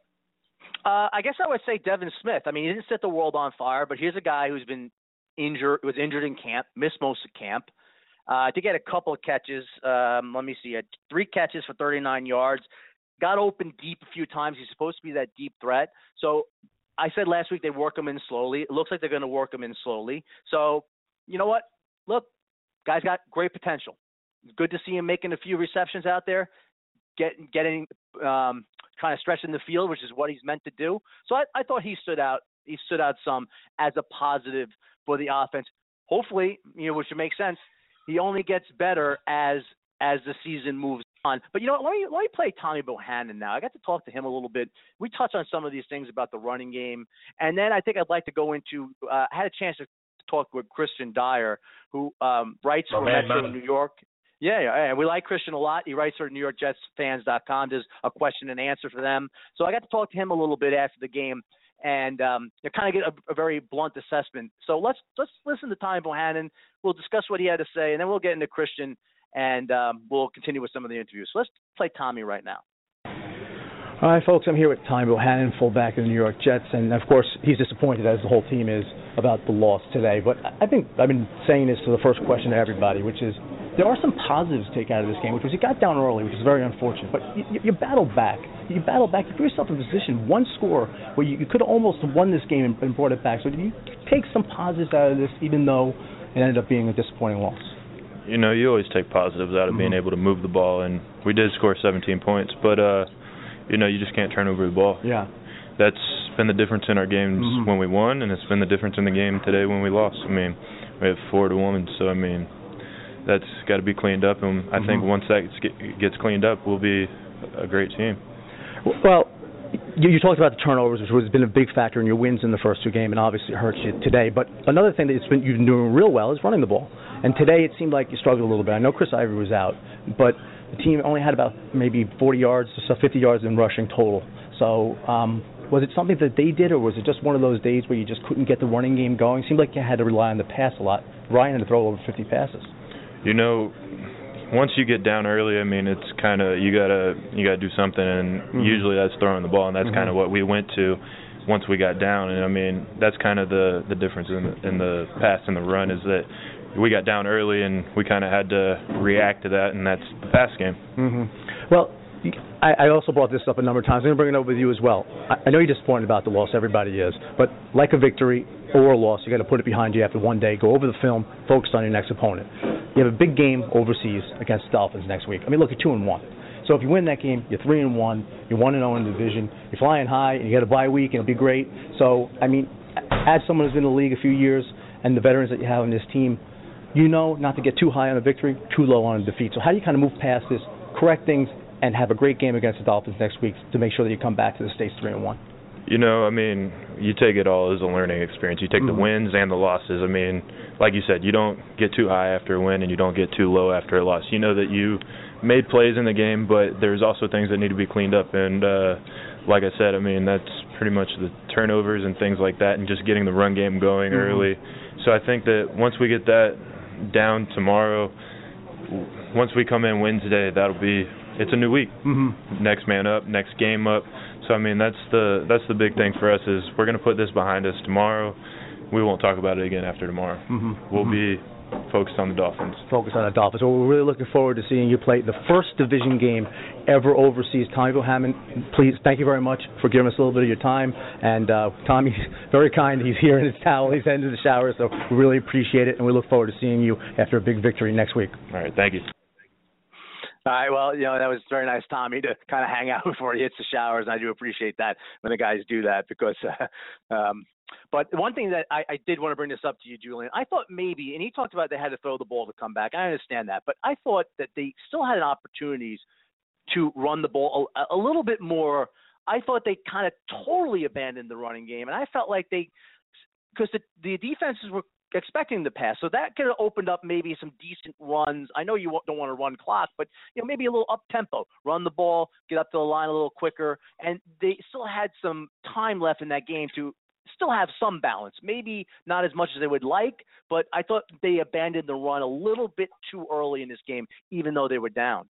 I guess I would say Devin Smith. I mean, he didn't set the world on fire, but here's a guy who's been was injured in camp, missed most of camp. I did get a couple of catches. Let me see. He had 3 catches for 39 yards. Got open deep a few times. He's supposed to be that deep threat. So I said last week they'd work him in slowly. It looks like they're going to work him in slowly. So you know what? Look, guy's got great potential. Good to see him making a few receptions out there, getting trying to stretch in the field, which is what he's meant to do. So I thought he stood out. He stood out some as a positive for the offense. Hopefully, which would make sense, he only gets better as the season moves on. But let me play Tommy Bohannon now. I got to talk to him a little bit. We touched on some of these things about the running game, and then I think I'd like to go into. I had a chance to talk with Christian Dyer, who writes for Metro New York. Yeah, and we like Christian a lot. He writes for NewYorkJetsFans.com. There's a question and answer for them. So I got to talk to him a little bit after the game. And kind of get a very blunt assessment. So let's listen to Tommy Bohannon. We'll discuss what he had to say, and then we'll get into Christian, and we'll continue with some of the interviews. So let's play Tommy right now. All right, folks, I'm here with Tommy Bohannon, fullback of the New York Jets, and of course he's disappointed, as the whole team is, about the loss today. But I think I've been saying this for the first question to everybody, which is there are some positives to take out of this game, which was you got down early, which is very unfortunate, but you battled back. You put yourself in a position, one score, where you could have almost won this game and brought it back. So you take some positives out of this, even though it ended up being a disappointing loss. You always take positives out of being able to move the ball, and we did score 17 points, but you just can't turn over the ball. Yeah. That's been the difference in our games when we won, and it's been the difference in the game today when we lost. I mean, we have 4-1, so I mean, that's got to be cleaned up, and I think once that gets cleaned up, we'll be a great team. Well, you talked about the turnovers, which has been a big factor in your wins in the first 2 games, and obviously it hurts you today. But another thing that you've been doing real well is running the ball. And today it seemed like you struggled a little bit. I know Chris Ivory was out, but the team only had about maybe 40 yards, so 50 yards in rushing total. So was it something that they did, or was it just one of those days where you just couldn't get the running game going? It seemed like you had to rely on the pass a lot. Ryan had to throw over 50 passes. Once you get down early, I mean, it's kind of you gotta do something, and usually that's throwing the ball, and that's kind of what we went to once we got down. And I mean, that's kind of the difference in the pass and the run is that we got down early, and we kind of had to react to that, and that's the pass game. Well, I also brought this up a number of times. I'm going to bring it up with you as well. I know you're disappointed about the loss. Everybody is. But like a victory or a loss, you got to put it behind you after one day, go over the film, focus on your next opponent. You have a big game overseas against the Dolphins next week. I mean, look, you're 2-1. So if you win that game, you're 3-1. You're 1-0 in the division. You're flying high, and you get a bye week, and it'll be great. So, I mean, as someone who's been in the league a few years and the veterans that you have on this team, not to get too high on a victory, too low on a defeat. So how do you kind of move past this, correct things, and have a great game against the Dolphins next week to make sure that you come back to the States 3-1? I mean, you take it all as a learning experience. You take the wins and the losses. I mean, like you said, you don't get too high after a win and you don't get too low after a loss. You know that you made plays in the game, but there's also things that need to be cleaned up. And like I said, I mean, that's pretty much the turnovers and things like that and just getting the run game going early. So I think that once we get that down tomorrow, once we come in Wednesday, that'll be it's a new week. Next man up, next game up. So I mean, that's the big thing for us is we're going to put this behind us tomorrow. We won't talk about it again after tomorrow. We'll be focused on the Dolphins. Focused on the Dolphins. Well, we're really looking forward to seeing you play the first division game ever overseas. Tommy Bohannon, please, thank you very much for giving us a little bit of your time. And Tommy's very kind. He's here in his towel. He's heading to the shower, so we really appreciate it, and we look forward to seeing you after a big victory next week. All right, thank you. All right, well, that was very nice, Tommy, to kind of hang out before he hits the showers, and I do appreciate that when the guys do that because but one thing that I did want to bring this up to you, Julian, I thought maybe, and he talked about they had to throw the ball to come back. I understand that, but I thought that they still had opportunities to run the ball a little bit more. I thought they kind of totally abandoned the running game, and I felt like because the defenses were expecting the pass, so that could have opened up maybe some decent runs. I know you don't want to run clock, but maybe a little up tempo, run the ball, get up to the line a little quicker, and they still had some time left in that game to still have some balance. Maybe not as much as they would like, but I thought they abandoned the run a little bit too early in this game, even though they were down.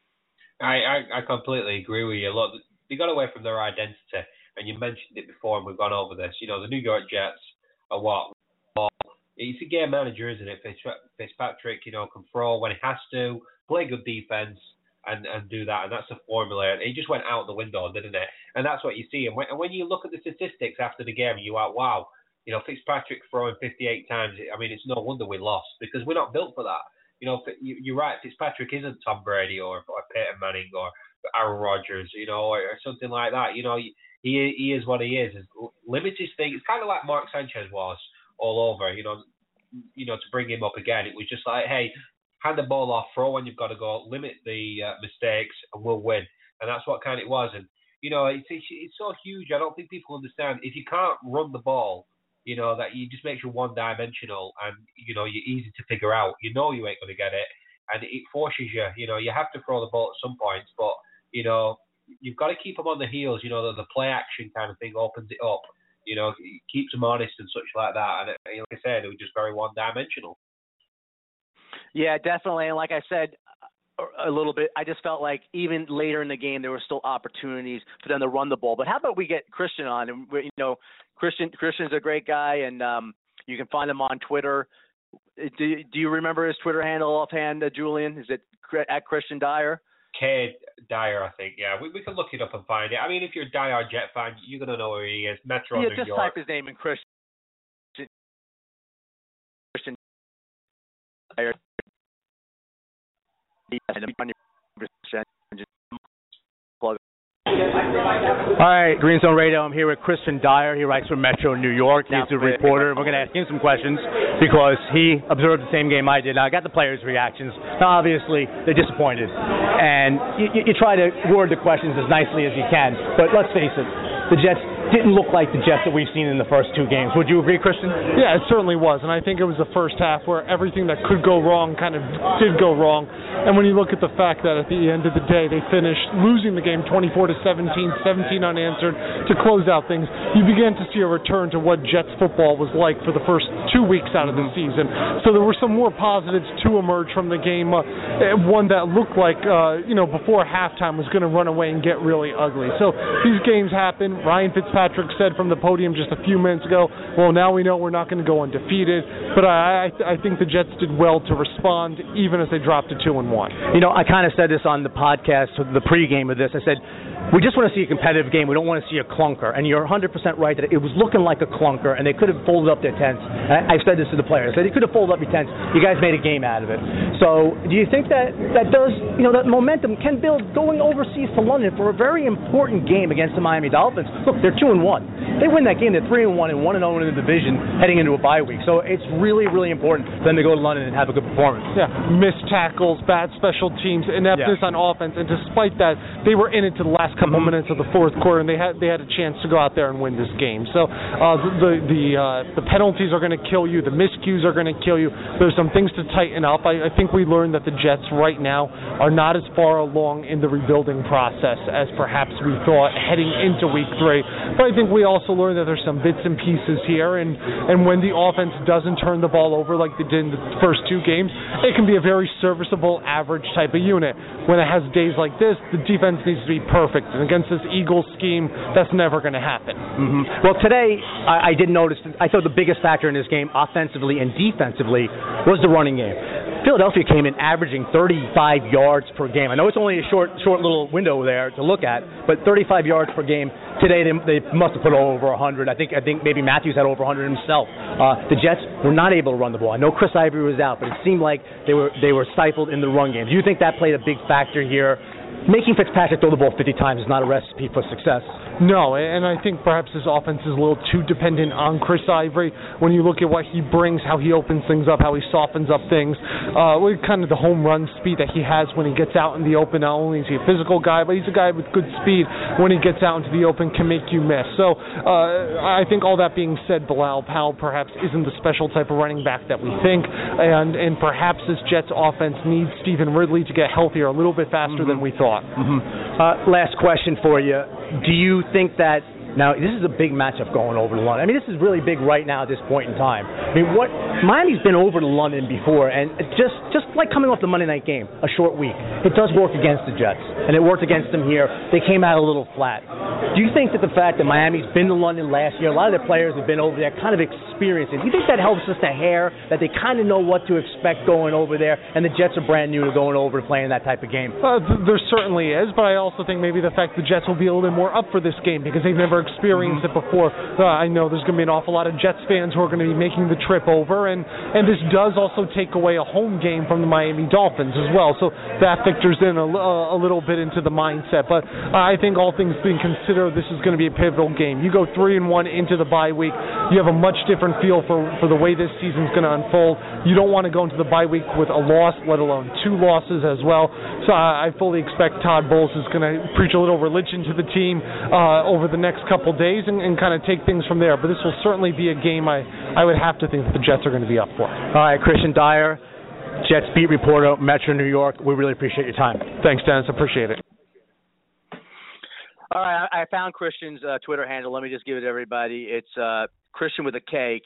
I completely agree with you. Look, they got away from their identity, and you mentioned it before, and we've gone over this. The New York Jets are what? He's a game manager, isn't it? Fitzpatrick, can throw when he has to, play good defense, and do that, and that's the formula. And he just went out the window, didn't it? And that's what you see. And when you look at the statistics after the game, you are, wow, Fitzpatrick throwing 58 times. I mean, it's no wonder we lost because we're not built for that. You're right. Fitzpatrick isn't Tom Brady or Peyton Manning or Aaron Rodgers, or something like that. He is what he is. Limit his thing. It's kind of like Mark Sanchez was all over. To bring him up again, it was just like, hey, hand the ball off, throw when you've got to go, limit the mistakes, and we'll win. And that's what kind of it was. And it's so huge. I don't think people understand. If you can't run the ball, that you just makes you one-dimensional, and you're easy to figure out. You ain't going to get it, and it forces you. You have to throw the ball at some points, but you've got to keep them on the heels. The play action kind of thing opens it up. It keeps them honest and such like that. And like I said, it was just very one-dimensional. Yeah, definitely. And like I said a little bit, I just felt like even later in the game there were still opportunities for them to run the ball. But how about we get Christian on? And Christian's a great guy, and you can find him on Twitter. Do you remember his Twitter handle offhand, Julian? Is it at Christian Dyer? K. Dyer, I think. Yeah, we can look it up and find it. I mean, if you're a diehard Jet fan, you're gonna know where he is. Metro, New York. Just type his name in Christian Dyer. All right, Green Zone Radio. I'm here with Christian Dyer. He writes for Metro New York. He's a reporter. We're going to ask him some questions because he observed the same game I did. Now, I got the players' reactions. Now, obviously, they're disappointed. And you try to word the questions as nicely as you can. But let's face it, the Jets didn't look like the Jets that we've seen in the first two games. Would you agree, Christian? Yeah, it certainly was. And I think it was the first half where everything that could go wrong kind of did go wrong. And when you look at the fact that at the end of the day they finished losing the game 24-17, 17 unanswered to close out things, you began to see a return to what Jets football was like for the first 2 weeks out of the season. So there were some more positives to emerge from the game. One that looked like, before halftime was going to run away and get really ugly. So these games happen. Ryan Fitzpatrick said from the podium just a few minutes ago, well, now we know we're not going to go undefeated. But I think the Jets did well to respond, even as they dropped to 2-1. I kind of said this on the podcast, the pregame of this. I said, we just want to see a competitive game. We don't want to see a clunker. And you're 100% right that it was looking like a clunker, and they could have folded up their tents. I said this to the players. I said, you could have folded up your tents. You guys made a game out of it. So do you think that does, that momentum can build going overseas to London for a very important game against the Miami Dolphins? Look, they're 2-1. They win that game, they're 3-1 and 1-0 in the division heading into a bye week. So it's really, really important for them to go to London and have a good performance. Yeah, missed tackles, bad special teams, ineptness on offense, and despite that, they were in it to the last couple minutes of the fourth quarter, and they had a chance to go out there and win this game. So the penalties are going to kill you. The miscues are going to kill you. There's some things to tighten up. I think we learned that the Jets right now are not as far along in the rebuilding process as perhaps we thought heading into Week 3. But I think we also learned that there's some bits and pieces here, and when the offense doesn't turn the ball over like they did in the first 2 games, it can be a very serviceable, average type of unit. When it has days like this, the defense needs to be perfect, and against this Eagles scheme, that's never going to happen. Well, today, I did notice, I thought the biggest factor in this game, offensively and defensively, was the running game. Philadelphia came in averaging 35 yards per game. I know it's only a short little window there to look at, but 35 yards per game. Today they must have put over 100. I think maybe Matthews had over 100 himself. The Jets were not able to run the ball. I know Chris Ivory was out, but it seemed like they were stifled in the run game. Do you think that played a big factor here? Making Fitzpatrick throw the ball 50 times is not a recipe for success. No, and I think perhaps this offense is a little too dependent on Chris Ivory. When you look at what he brings, how he opens things up, how he softens up things, with kind of the home run speed that he has when he gets out in the open. Not only is he a physical guy, but he's a guy with good speed. When he gets out into the open, can make you miss. So I think all that being said, Bilal Powell perhaps isn't the special type of running back that we think, and perhaps this Jets offense needs Stephen Ridley to get healthier a little bit faster than we thought. Last question for you. Do you think that, now this is a big matchup going over to London. I mean, this is really big right now at this point in time. I mean, Miami's been over to London before, and just like coming off the Monday night game, a short week, it does work against the Jets, and it worked against them here. They came out a little flat. Do you think that the fact that Miami's been to London last year, a lot of their players have been over there, kind of experienced it, do you think that helps us a hair, that they kind of know what to expect going over there, and the Jets are brand new to going over to playing that type of game? There certainly is, but I also think maybe the fact the Jets will be a little bit more up for this game because they've never experienced it before. I know there's going to be an awful lot of Jets fans who are going to be making the trip over, and this does also take away a home game from the Miami Dolphins as well, so that factors in a little bit into the mindset. But I think all things being considered, this is going to be a pivotal game. You go 3-1 into the bye week, you have a much different feel for the way this season's going to unfold. You don't want to go into the bye week with a loss, let alone 2 losses as well. So I fully expect Todd Bowles is going to preach a little religion to the team over the next couple days and kind of take things from there. But this will certainly be a game I would have to think that the Jets are going to be up for. All right, Christian Dyer, Jets beat reporter, Metro New York. We really appreciate your time. Thanks, Dennis. Appreciate it. All right, I found Christian's Twitter handle. Let me just give it to everybody. It's Christian with a K,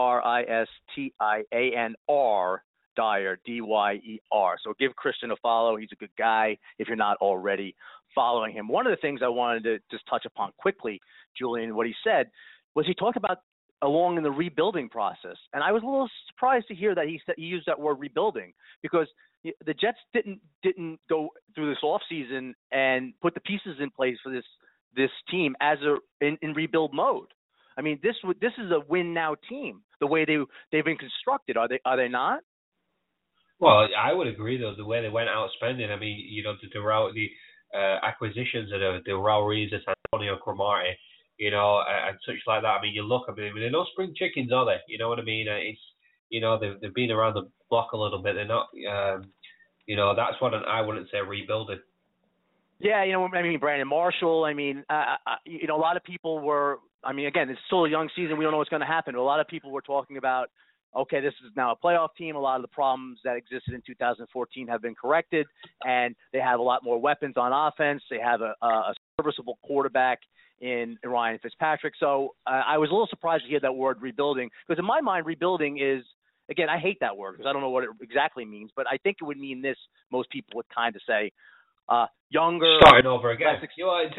Kristianr, Dyer, Dyer. So give Christian a follow. He's a good guy if you're not already following him. One of the things I wanted to just touch upon quickly, Julian, what he said, was he talked about along in the rebuilding process. And I was a little surprised to hear that he used that word rebuilding, because the Jets didn't go through this offseason and put the pieces in place for this team as in rebuild mode. I mean, this is a win now team, the way they've been constructed. Are they not? Well, I would agree though, the way they went out spending. I mean, the acquisitions of the Darrelle Reeves, Antonio Cromartie, and such like that. I mean, they're no spring chickens, are they? You know what I mean? They've been around the block a little bit. They're not, that's what I wouldn't say rebuilding. Yeah, Brandon Marshall. A lot of people were. Again, it's still a young season. We don't know what's going to happen. But a lot of people were talking about, okay, this is now a playoff team. A lot of the problems that existed in 2014 have been corrected, and they have a lot more weapons on offense. They have a serviceable quarterback in Ryan Fitzpatrick. So I was a little surprised to hear that word rebuilding, because in my mind, rebuilding is, again, I hate that word because I don't know what it exactly means, but I think it would mean this. Most people would kind of say younger, starting over again. I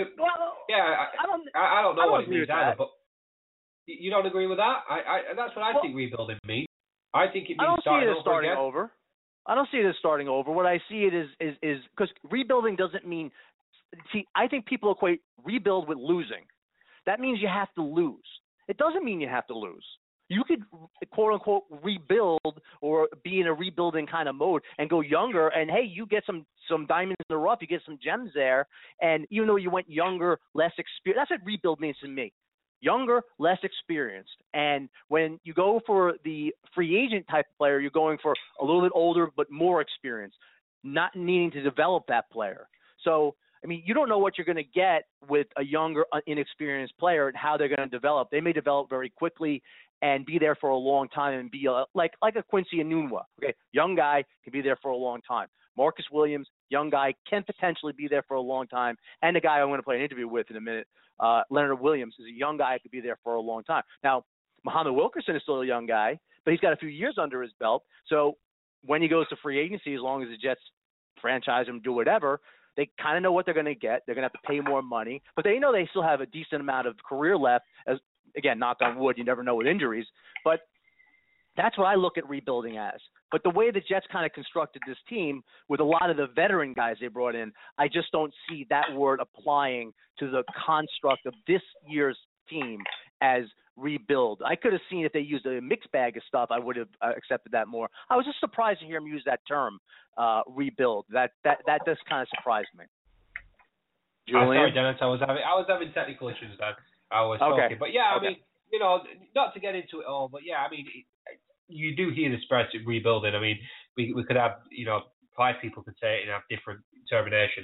don't know what it means either, but you don't agree with that? That's what I think rebuilding means. I think it means starting over. I don't see it as starting over. What I see it is because rebuilding doesn't mean. See, I think people equate rebuild with losing. That means you have to lose. It doesn't mean you have to lose. You could, quote unquote, rebuild or be in a rebuilding kind of mode and go younger. And hey, you get some diamonds in the rough. You get some gems there. And even though you went younger, less experienced, that's what rebuild means to me. Younger, less experienced. And when you go for the free agent type of player, you're going for a little bit older but more experienced, not needing to develop that player. So I mean, you don't know what you're going to get with a younger, inexperienced player and how they're going to develop. They may develop very quickly and be there for a long time and be like a Quincy Enunwa. Okay, young guy can be there for a long time. Marcus Williams, young guy, can potentially be there for a long time. And the guy I'm going to play an interview with in a minute, Leonard Williams, is a young guy who could be there for a long time. Now, Muhammad Wilkerson is still a young guy, but he's got a few years under his belt. So when he goes to free agency, as long as the Jets franchise him, do whatever, they kind of know what they're going to get. They're going to have to pay more money, but they know they still have a decent amount of career left. As again, knock on wood, you never know with injuries, but that's what I look at rebuilding as. But the way the Jets kind of constructed this team with a lot of the veteran guys they brought in, I just don't see that word applying to the construct of this year's team as rebuild. I could have seen if they used a mixed bag of stuff, I would have accepted that more. I was just surprised to hear him use that term, rebuild. That just kind of surprised me. Julian? Sorry, Dennis. I was having technical issues then. I was talking, but yeah, I mean, you know, not to get into it all, but yeah, I mean, you do hear the expression rebuilding. I mean, we could have, you know, 5 people could say it and have different interpretation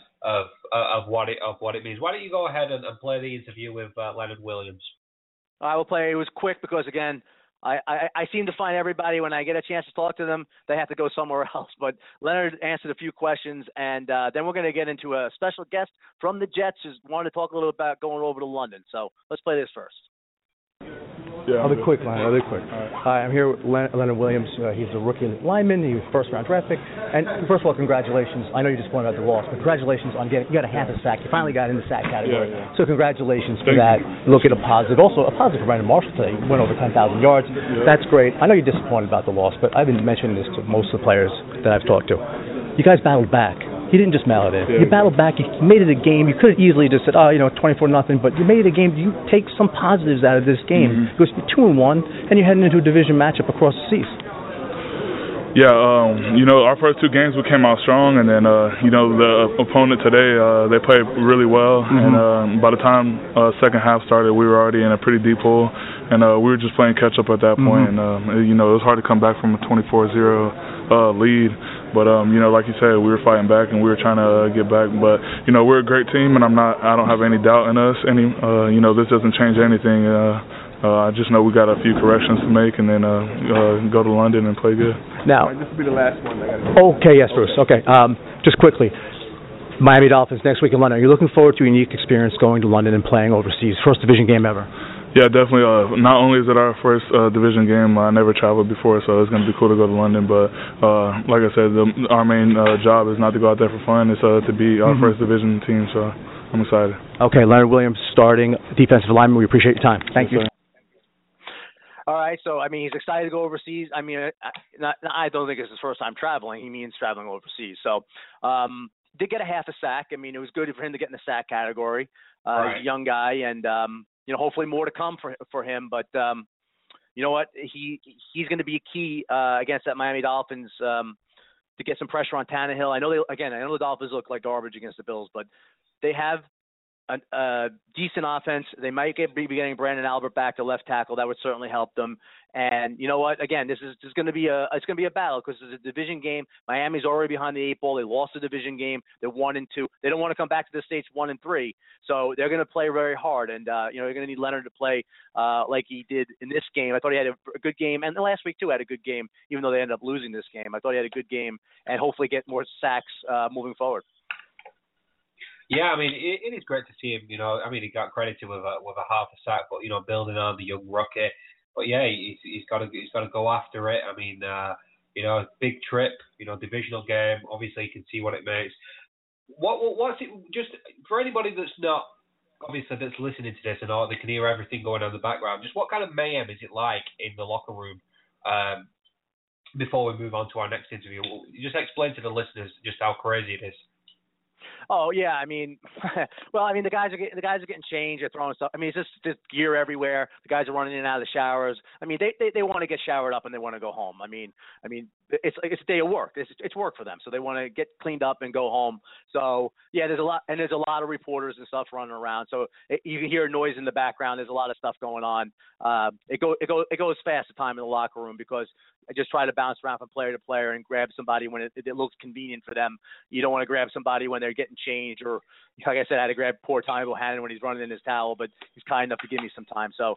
of what it means. Why don't you go ahead and play the interview with Leonard Williams? I will play. It was quick because, again, I seem to find everybody, when I get a chance to talk to them, they have to go somewhere else. But Leonard answered a few questions, and then we're going to get into a special guest from the Jets who wanted to talk a little bit about going over to London. So let's play this first. Yeah, I'll be quick, man. Hi, I'm here with Leonard Williams. He's a rookie lineman. He was first-round draft pick. And first of all, congratulations. I know you just pointed out the loss, but congratulations on you got a half a sack. You finally got in the sack category. Yeah. So congratulations for that. Look at a positive. Also, a positive for Brandon Marshall today. He went over 10,000 yards. Yeah. That's great. I know you're disappointed about the loss, but I've been mentioning this to most of the players that I've talked to. You guys battled back. You didn't just mail it in. You battled back. You made it a game. You could have easily just said, 24-0, but you made it a game. You take some positives out of this game. Because you're 2-1, and you're heading into a division matchup across the seas. Yeah, our first 2 games we came out strong, and then, the opponent today, they played really well. And by the time second half started, we were already in a pretty deep hole, and we were just playing catch-up at that point. And, it was hard to come back from a 24-0 lead. But, like you said, we were fighting back and we were trying to get back. But, we're a great team, and I don't have any doubt in us. This doesn't change anything. I just know we got a few corrections to make and then go to London and play good. Now, this will be the last one. Okay, yes, Bruce. Okay, just quickly. Miami Dolphins next week in London. Are you looking forward to a unique experience going to London and playing overseas? First division game ever. Yeah, definitely. Not only is it our first division game, I never traveled before, so it's going to be cool to go to London. But like I said, our main job is not to go out there for fun. It's to be our first division team, so I'm excited. Okay, Leonard Williams, starting defensive lineman. We appreciate your time. Thank you. All right, so, I mean, he's excited to go overseas. I mean, I don't think it's his first time traveling. He means traveling overseas. So, did get a half a sack. I mean, it was good for him to get in the sack category. He's a young guy, and hopefully more to come for him. But you know what? He's going to be key against that Miami Dolphins to get some pressure on Tannehill. I know the Dolphins look like garbage against the Bills, but they have a decent offense. They might be getting Brandon Albert back to left tackle. That would certainly help them. And you know what? Again, it's going to be a battle because it's a division game. Miami's already behind the 8 ball. They lost the division game. They're 1-2. They don't want to come back to the States 1-3. So they're going to play very hard. And you're going to need Leonard to play like he did in this game. I thought he had a good game, and the last week too had a good game, even though they ended up losing this game. I thought he had a good game, and hopefully get more sacks moving forward. Yeah, I mean, it is great to see him. I mean, he got credited with a half a sack, but building on the young rookie. But yeah, he's got to go after it. I mean, big trip, divisional game. Obviously, you can see what it makes. What's it? Just for anybody that's not obviously that's listening to this and all, they can hear everything going on in the background. Just what kind of mayhem is it like in the locker room? Before we move on to our next interview, just explain to the listeners just how crazy it is. Oh yeah, I mean, the guys are getting changed. They're throwing stuff. I mean, it's just gear everywhere. The guys are running in and out of the showers. I mean, they want to get showered up and they want to go home. I mean, it's a day of work. It's work for them, so they want to get cleaned up and go home. So yeah, there's a lot of reporters and stuff running around. So you can hear noise in the background. There's a lot of stuff going on. It goes fast at time in the locker room because I just try to bounce around from player to player and grab somebody when it looks convenient for them. You don't want to grab somebody when they're getting didn't change, or like I said, I had to grab poor Tommy Bohannon when he's running in his towel, but he's kind enough to give me some time. So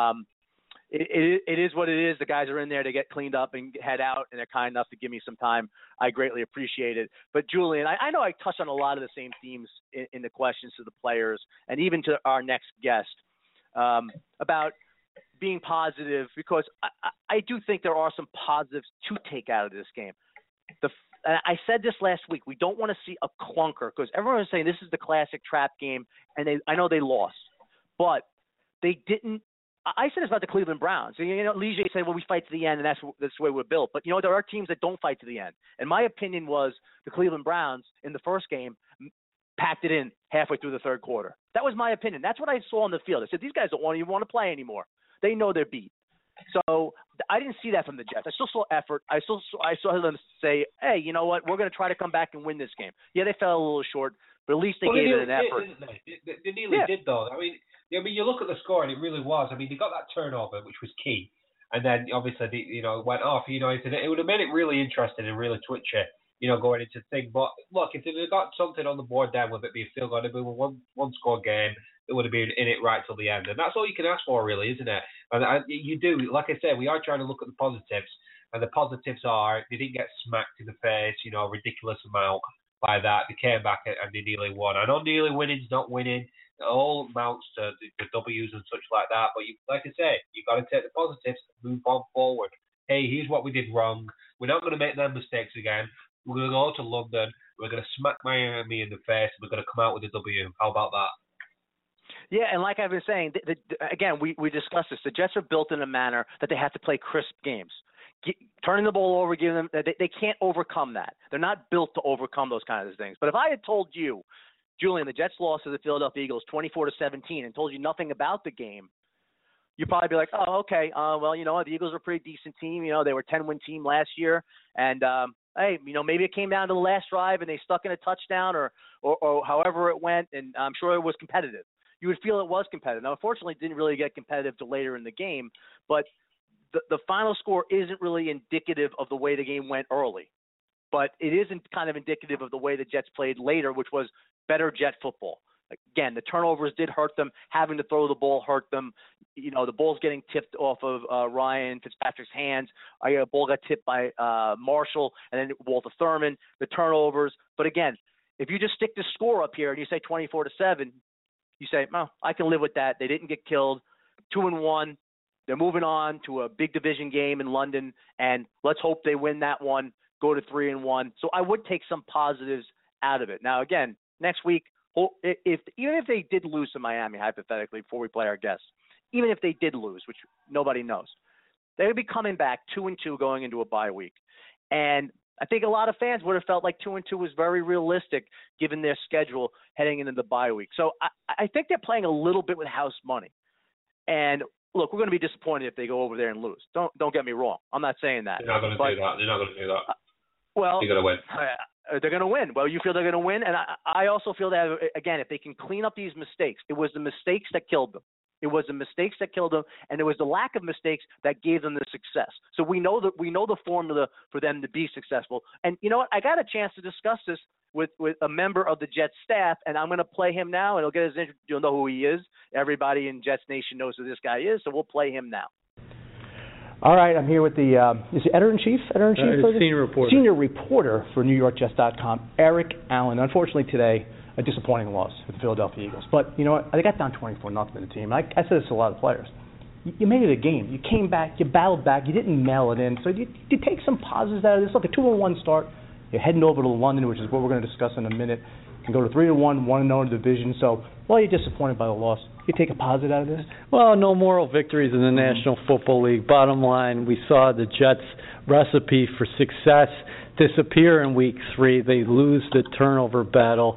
it is what it is. The guys are in there to get cleaned up and head out, and they're kind enough to give me some time. I greatly appreciate it. But Julian, I know I touched on a lot of the same themes in the questions to the players and even to our next guest about being positive, because I do think there are some positives to take out of this game. I said this last week. We don't want to see a clunker, because everyone is saying this is the classic trap game, and I know they lost, but they didn't. I said this about the Cleveland Browns. Ligier said, well, we fight to the end, and that's the way we're built. But, there are teams that don't fight to the end. And my opinion was the Cleveland Browns in the first game packed it in halfway through the third quarter. That was my opinion. That's what I saw on the field. I said, these guys don't even want to play anymore. They know they're beat. So I didn't see that from the Jets. I still saw effort. I saw them say, hey, you know what? We're going to try to come back and win this game. Yeah, they fell a little short, but at least they gave it an effort. They nearly did, though. I mean, you look at the score, and it really was. I mean, they got that turnover, which was key. And then, obviously, it went off. It would have made it really interesting and really twitchy, going into the thing. But, look, if they had got something on the board then, with it being a field goal, it'd be a one-score game. It would have been in it right till the end. And that's all you can ask for, really, isn't it? And you do. Like I said, we are trying to look at the positives. And the positives are they didn't get smacked in the face, a ridiculous amount by that. They came back and they nearly won. I know nearly winning's not winning. It all amounts to the W's and such like that. But like I say, you've got to take the positives and move on forward. Hey, here's what we did wrong. We're not going to make them mistakes again. We're going to go to London. We're going to smack Miami in the face. We're going to come out with a W. How about that? Yeah, and like I've been saying, again, we discussed this. The Jets are built in a manner that they have to play crisp games. Turning the ball over, giving them they can't overcome that. They're not built to overcome those kinds of things. But if I had told you, Julian, the Jets lost to the Philadelphia Eagles 24-17 and told you nothing about the game, you'd probably be like, oh, okay, well, the Eagles are a pretty decent team. They were a 10-win team last year. And, hey, maybe it came down to the last drive and they stuck in a touchdown or however it went, and I'm sure it was competitive. You would feel it was competitive. Now, unfortunately, it didn't really get competitive till later in the game, but the final score isn't really indicative of the way the game went early. But it isn't kind of indicative of the way the Jets played later, which was better Jet football. Again, the turnovers did hurt them. Having to throw the ball hurt them. The ball's getting tipped off of Ryan Fitzpatrick's hands. A ball got tipped by Marshall and then Walter Thurman. The turnovers. But again, if you just stick the score up here and you say 24-7, you say, well, I can live with that. They didn't get killed. 2-1. They're moving on to a big division game in London, and let's hope they win that one, go to 3-1. So I would take some positives out of it. Now, again, next week, even if they did lose to Miami, hypothetically, before we play our guests, even if they did lose, which nobody knows, they would be coming back 2-2 going into a bye week. And I think a lot of fans would have felt like 2-2 was very realistic given their schedule heading into the bye week. So I think they're playing a little bit with house money. And look, we're going to be disappointed if they go over there and lose. Don't get me wrong. I'm not saying that. They're not going to do that. They're not going to do that. Well, they're going to win. They're going to win. Well, you feel they're going to win, and I also feel that, again, if they can clean up these mistakes, it was the mistakes that killed them. It was the mistakes that killed them, and it was the lack of mistakes that gave them the success. So we know the formula for them to be successful. And you know what? I got a chance to discuss this with a member of the Jets staff, and I'm going to play him now, and he'll get his intro. You'll know who he is. Everybody in Jets Nation knows who this guy is, so we'll play him now. All right, I'm here with the is he editor-in-chief? Senior reporter for NewYorkJets.com, Eric Allen. Unfortunately today, a disappointing loss for the Philadelphia Eagles. But you know what? They got down 24-0 in the team. I said this to a lot of players. You made it a game. You came back. You battled back. You didn't mail it in. So you take some positives out of this. Look, a 2-1 start. You're heading over to London, which is what we're going to discuss in a minute. You can go to 3-1, 1-0 in the division. So while you're disappointed by the loss, you take a positive out of this? Well, no moral victories in the National Football League. Bottom line, we saw the Jets' recipe for success disappear in Week 3. They lose the turnover battle,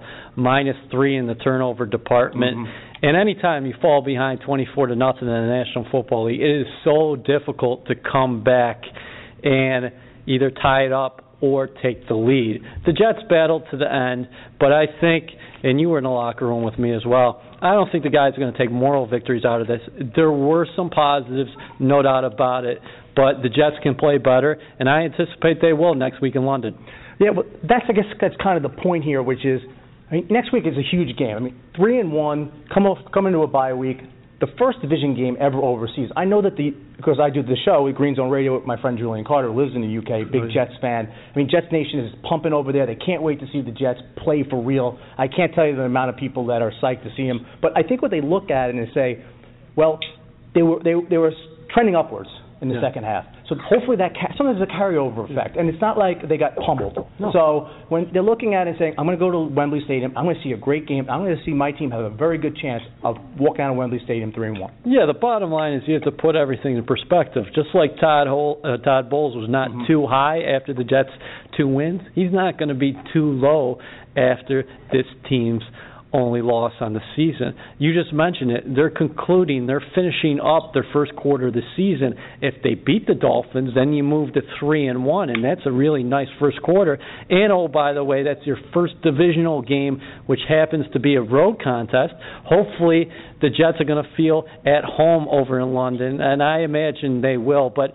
-3 in the turnover department. Mm-hmm. And anytime you fall behind 24-0 in the National Football League, it is so difficult to come back and either tie it up or take the lead. The Jets battled to the end, but I think, and you were in the locker room with me as well, I don't think the guys are going to take moral victories out of this. There were some positives, no doubt about it, but the Jets can play better, and I anticipate they will next week in London. Yeah, but I guess that's kind of the point here, which is, I mean, next week is a huge game. I mean, 3-1, come into a bye week. The first division game ever overseas. I know that because I do the show at Green Zone Radio with my friend Julian Carter, who lives in the UK, big Jets fan. I mean, Jets Nation is pumping over there. They can't wait to see the Jets play for real. I can't tell you the amount of people that are psyched to see them. But I think what they look at and they say, well, they were trending upwards in the second half. So hopefully sometimes there's a carryover effect. And it's not like they got pummeled. No. So when they're looking at it and saying, I'm going to go to Wembley Stadium, I'm going to see a great game, I'm going to see my team have a very good chance of walking out of Wembley Stadium 3-1. Yeah, the bottom line is you have to put everything in perspective. Just like Todd Bowles was not too high after the Jets' 2 wins, he's not going to be too low after this team's only loss on the season. You just mentioned it. They're finishing up their first quarter of the season. If they beat the Dolphins, then you move to 3-1, and that's a really nice first quarter. And, oh, by the way, that's your first divisional game, which happens to be a road contest. Hopefully the Jets are going to feel at home over in London, and I imagine they will. But,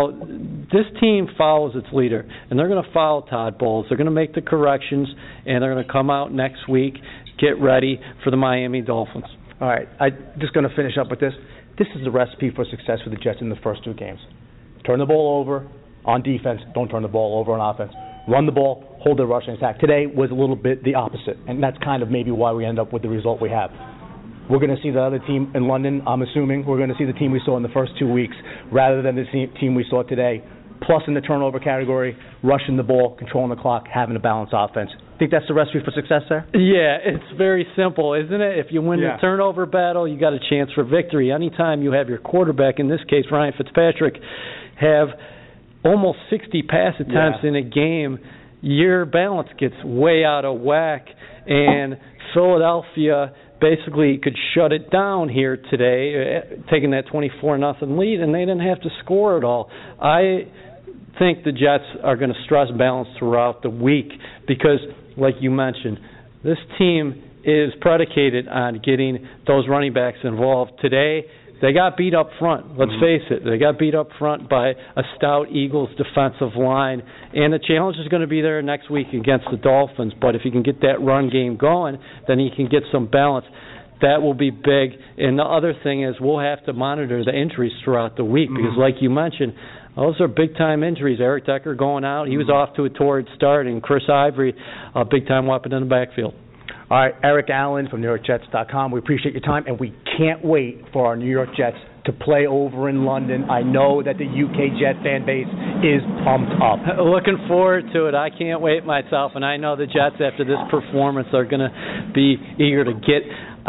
this team follows its leader, and they're going to follow Todd Bowles. They're going to make the corrections, and they're going to come out next week, get ready for the Miami Dolphins. All right, I'm just going to finish up with this. This is the recipe for success for the Jets in the first 2 games. Turn the ball over on defense. Don't turn the ball over on offense. Run the ball, hold the rushing attack. Today was a little bit the opposite, and that's kind of maybe why we end up with the result we have. We're going to see the other team in London, I'm assuming. We're going to see the team we saw in the first 2 weeks rather than the team we saw today. Plus in the turnover category, rushing the ball, controlling the clock, having a balanced offense. Think that's the recipe for success there? Yeah, it's very simple, isn't it? If you win the turnover battle, you got a chance for victory. Anytime you have your quarterback, in this case Ryan Fitzpatrick, have almost 60 pass attempts in a game, your balance gets way out of whack, and Philadelphia basically could shut it down here today, taking that 24-0 lead, and they didn't have to score at all. I think the Jets are going to stress balance throughout the week because, like you mentioned, this team is predicated on getting those running backs involved. Today, they got beat up front. Let's face it. They got beat up front by a stout Eagles defensive line, and the challenge is going to be there next week against the Dolphins. But if you can get that run game going, then you can get some balance. That will be big. And the other thing is we'll have to monitor the injuries throughout the week because, like you mentioned, those are big-time injuries. Eric Decker going out. He was off to a torrid start, and Chris Ivory, a big-time weapon in the backfield. All right, Eric Allen from NewYorkJets.com. We appreciate your time, and we can't wait for our New York Jets to play over in London. I know that the UK Jet fan base is pumped up. Looking forward to it. I can't wait myself, and I know the Jets, after this performance, are going to be eager to get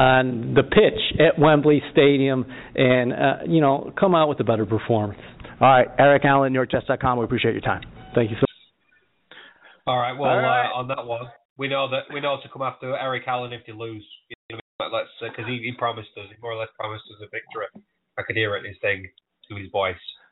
on the pitch at Wembley Stadium and, come out with a better performance. All right, Eric Allen, NewYorkJets.com. We appreciate your time. Thank you so much. All right, well, on that one, we know to come after Eric Allen if they lose. Let's because he promised us, he more or less promised us a victory. I could hear it in his thing, to his voice.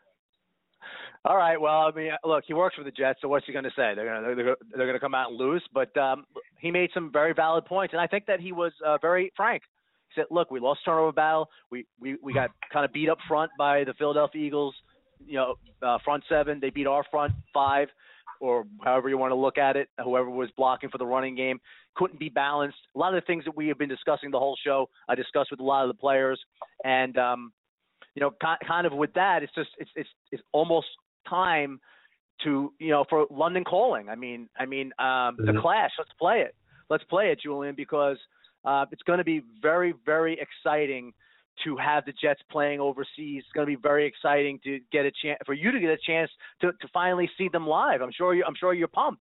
All right, well, I mean, look, he works for the Jets, so what's he going to say? They're going to come out and lose, but he made some very valid points, and I think that he was very frank. He said, "Look, we lost turnover battle. We got kind of beat up front by the Philadelphia Eagles. Front 7. They beat our front 5." Or however you want to look at it, whoever was blocking for the running game couldn't be balanced. A lot of the things that we have been discussing the whole show, I discussed with a lot of the players, and kind of with that, it's almost time to for London calling. I mean the Clash. Let's play it, Julian, because it's going to be very, very exciting to have the Jets playing overseas. It's going to be very exciting to get a chance for you to get a chance to finally see them live. I'm sure you're pumped.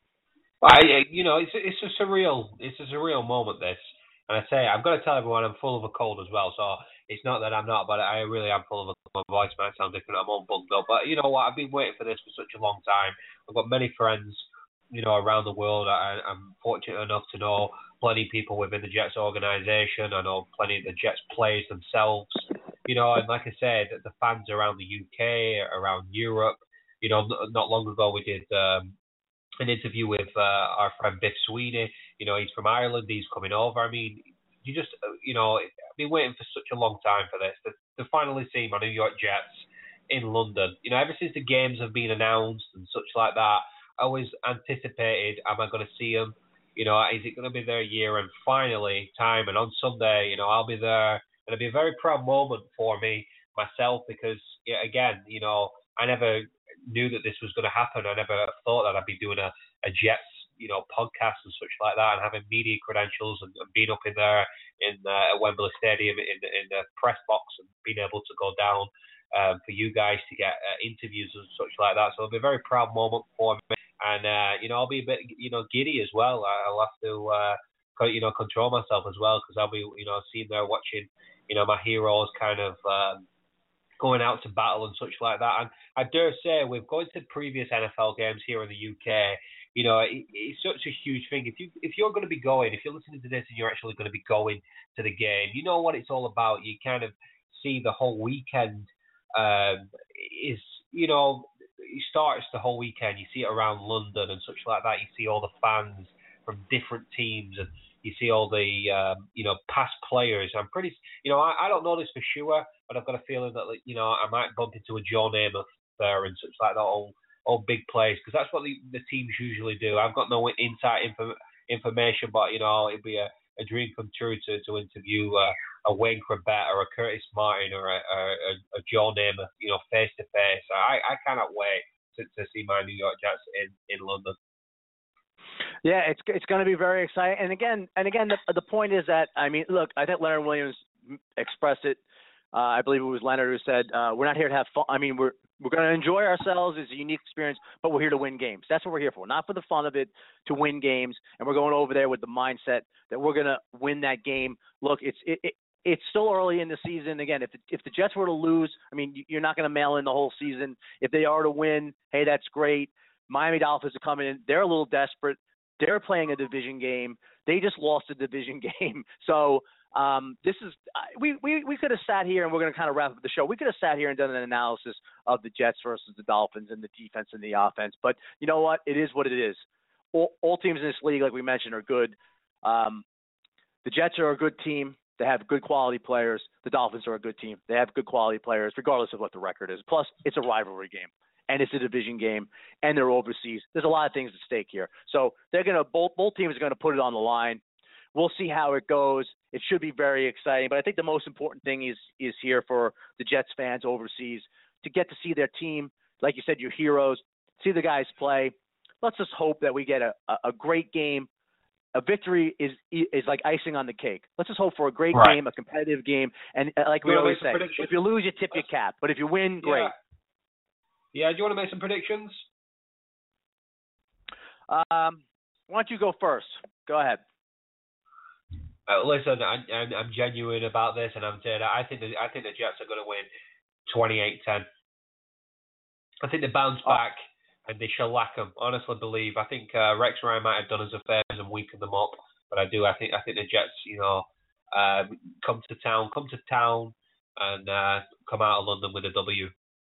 It's a surreal moment, this. And I say, I've got to tell everyone I'm full of a cold as well. So it's not that I'm not, but I really am full of a cold. My voice might sound different. I'm all bugged up. But you know what? I've been waiting for this for such a long time. I've got many friends, around the world. I'm fortunate enough to know plenty of people within the Jets organization. I know plenty of the Jets players themselves. And like I said, the fans around the UK, around Europe. Not long ago we did an interview with our friend Biff Sweeney. He's from Ireland. He's coming over. I mean, you just, I've been waiting for such a long time for this to finally see my New York Jets in London. Ever since the games have been announced and such like that, I always anticipated, am I going to see them? is it going to be their year? And finally, time. And on Sunday, I'll be there. And it'll be a very proud moment for me, myself, because, again, I never knew that this was going to happen. I never thought that I'd be doing a Jets, podcast and such like that, and having media credentials and being up in there at Wembley Stadium in the press box and being able to go down for you guys to get interviews and such like that. So it'll be a very proud moment for me. And, I'll be a bit, giddy as well. I'll have to, control myself as well, because I'll be, sitting there watching, my heroes kind of going out to battle and such like that. And I dare say, we've gone to previous NFL games here in the UK, it's such a huge thing. If you're going to be going, if you're listening to this and you're actually going to be going to the game, you know what it's all about. You kind of see the whole weekend it starts the whole weekend. You see it around London and such like that. You see all the fans from different teams, and you see all the past players. I'm pretty, I don't know this for sure, but I've got a feeling that I might bump into a Joe Namath there and such like that, all big plays, because that's what the teams usually do. I've got no inside information, but it'd be a dream come true to interview a Wayne Corbett or a Curtis Martin or a Joe Namath, face to face. I cannot wait to see my New York Jets in London. Yeah, it's going to be very exciting. And again, the point is that, look, I think Leonard Williams expressed it. I believe it was Leonard who said, "We're not here to have fun. We're going to enjoy ourselves. It's a unique experience, but we're here to win games. That's what we're here for, not for the fun of it, to win games. And we're going over there with the mindset that we're going to win that game. Look, it's still early in the season. Again, if the Jets were to lose, you're not going to mail in the whole season. If they are to win, hey, that's great. Miami Dolphins are coming in. They're a little desperate. They're playing a division game. They just lost a division game. So this is we could have sat here, and we're going to kind of wrap up the show. We could have sat here and done an analysis of the Jets versus the Dolphins and the defense and the offense. But you know what? It is what it is. All teams in this league, like we mentioned, are good. The Jets are a good team. They have good quality players. The Dolphins are a good team. They have good quality players, regardless of what the record is. Plus, it's a rivalry game, and it's a division game, and they're overseas. There's a lot of things at stake here. So they're going to both teams are going to put it on the line. We'll see how it goes. It should be very exciting. But I think the most important thing is here for the Jets fans overseas to get to see their team, like you said, your heroes, see the guys play. Let's just hope that we get a great game. A victory is like icing on the cake. Let's just hope for a great game, a competitive game. And like we always say, if you lose, you tip your cap. But if you win, great. Yeah, do you want to make some predictions? Why don't you go first? Go ahead. Listen, I'm genuine about this, and I'm saying I think the Jets are going to win 28-10. I think they bounce back and they shellac them. Honestly, believe. I think Rex Ryan might have done us a favour and weakened them up, but I think the Jets, come to town, and come out of London with a W.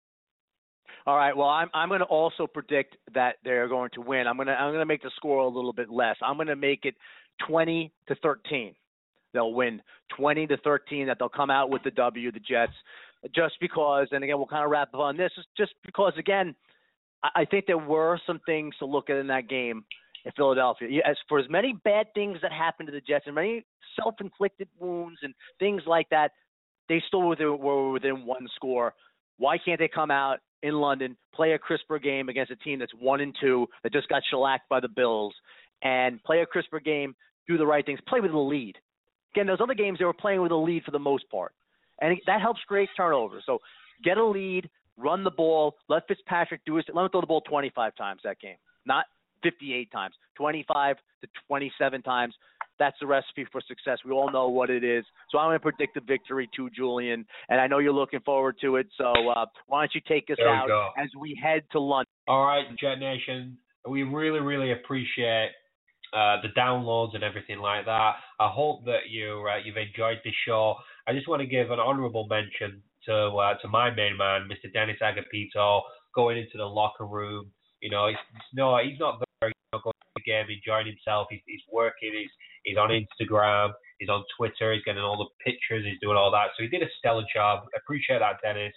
All right. Well, I'm going to also predict that they're going to win. I'm going to make the score a little bit less. I'm going to make it 20-13. They'll win 20-13. That they'll come out with the W, the Jets, just because. And again, we'll kind of wrap up on this, just because again, I think there were some things to look at in that game in Philadelphia. As many bad things that happened to the Jets and many self-inflicted wounds and things like that, they still were within one score. Why can't they come out in London, play a crisper game against a team that's 1-2 that just got shellacked by the Bills, and play a crisper game, do the right things, play with a lead? Again, those other games, they were playing with a lead for the most part. And that helps create turnovers. So get a lead, run the ball, let Fitzpatrick do his – let him throw the ball 25 times that game, not 58 times, 25 to 27 times. That's the recipe for success. We all know what it is. So I'm going to predict the victory too, Julian, and I know you're looking forward to it. So why don't you take us out as we head to London? All right, Jet Nation, we really, really appreciate the downloads and everything like that. I hope that you've enjoyed the show. I just want to give an honourable mention to my main man, Mr. Dennis Agapito, going into the locker room. He's not there, going to the game, enjoying himself. He's working. He's on Instagram. He's on Twitter. He's getting all the pictures. He's doing all that. So he did a stellar job. I appreciate that, Dennis.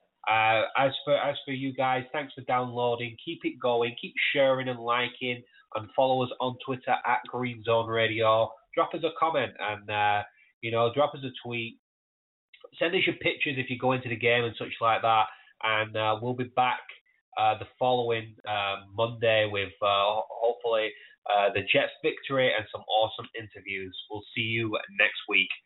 As for you guys, thanks for downloading. Keep it going. Keep sharing and liking and follow us on Twitter at Green Zone Radio. Drop us a comment and, drop us a tweet. Send us your pictures if you go into the game and such like that. And we'll be back the following Monday with hopefully the Jets victory and some awesome interviews. We'll see you next week.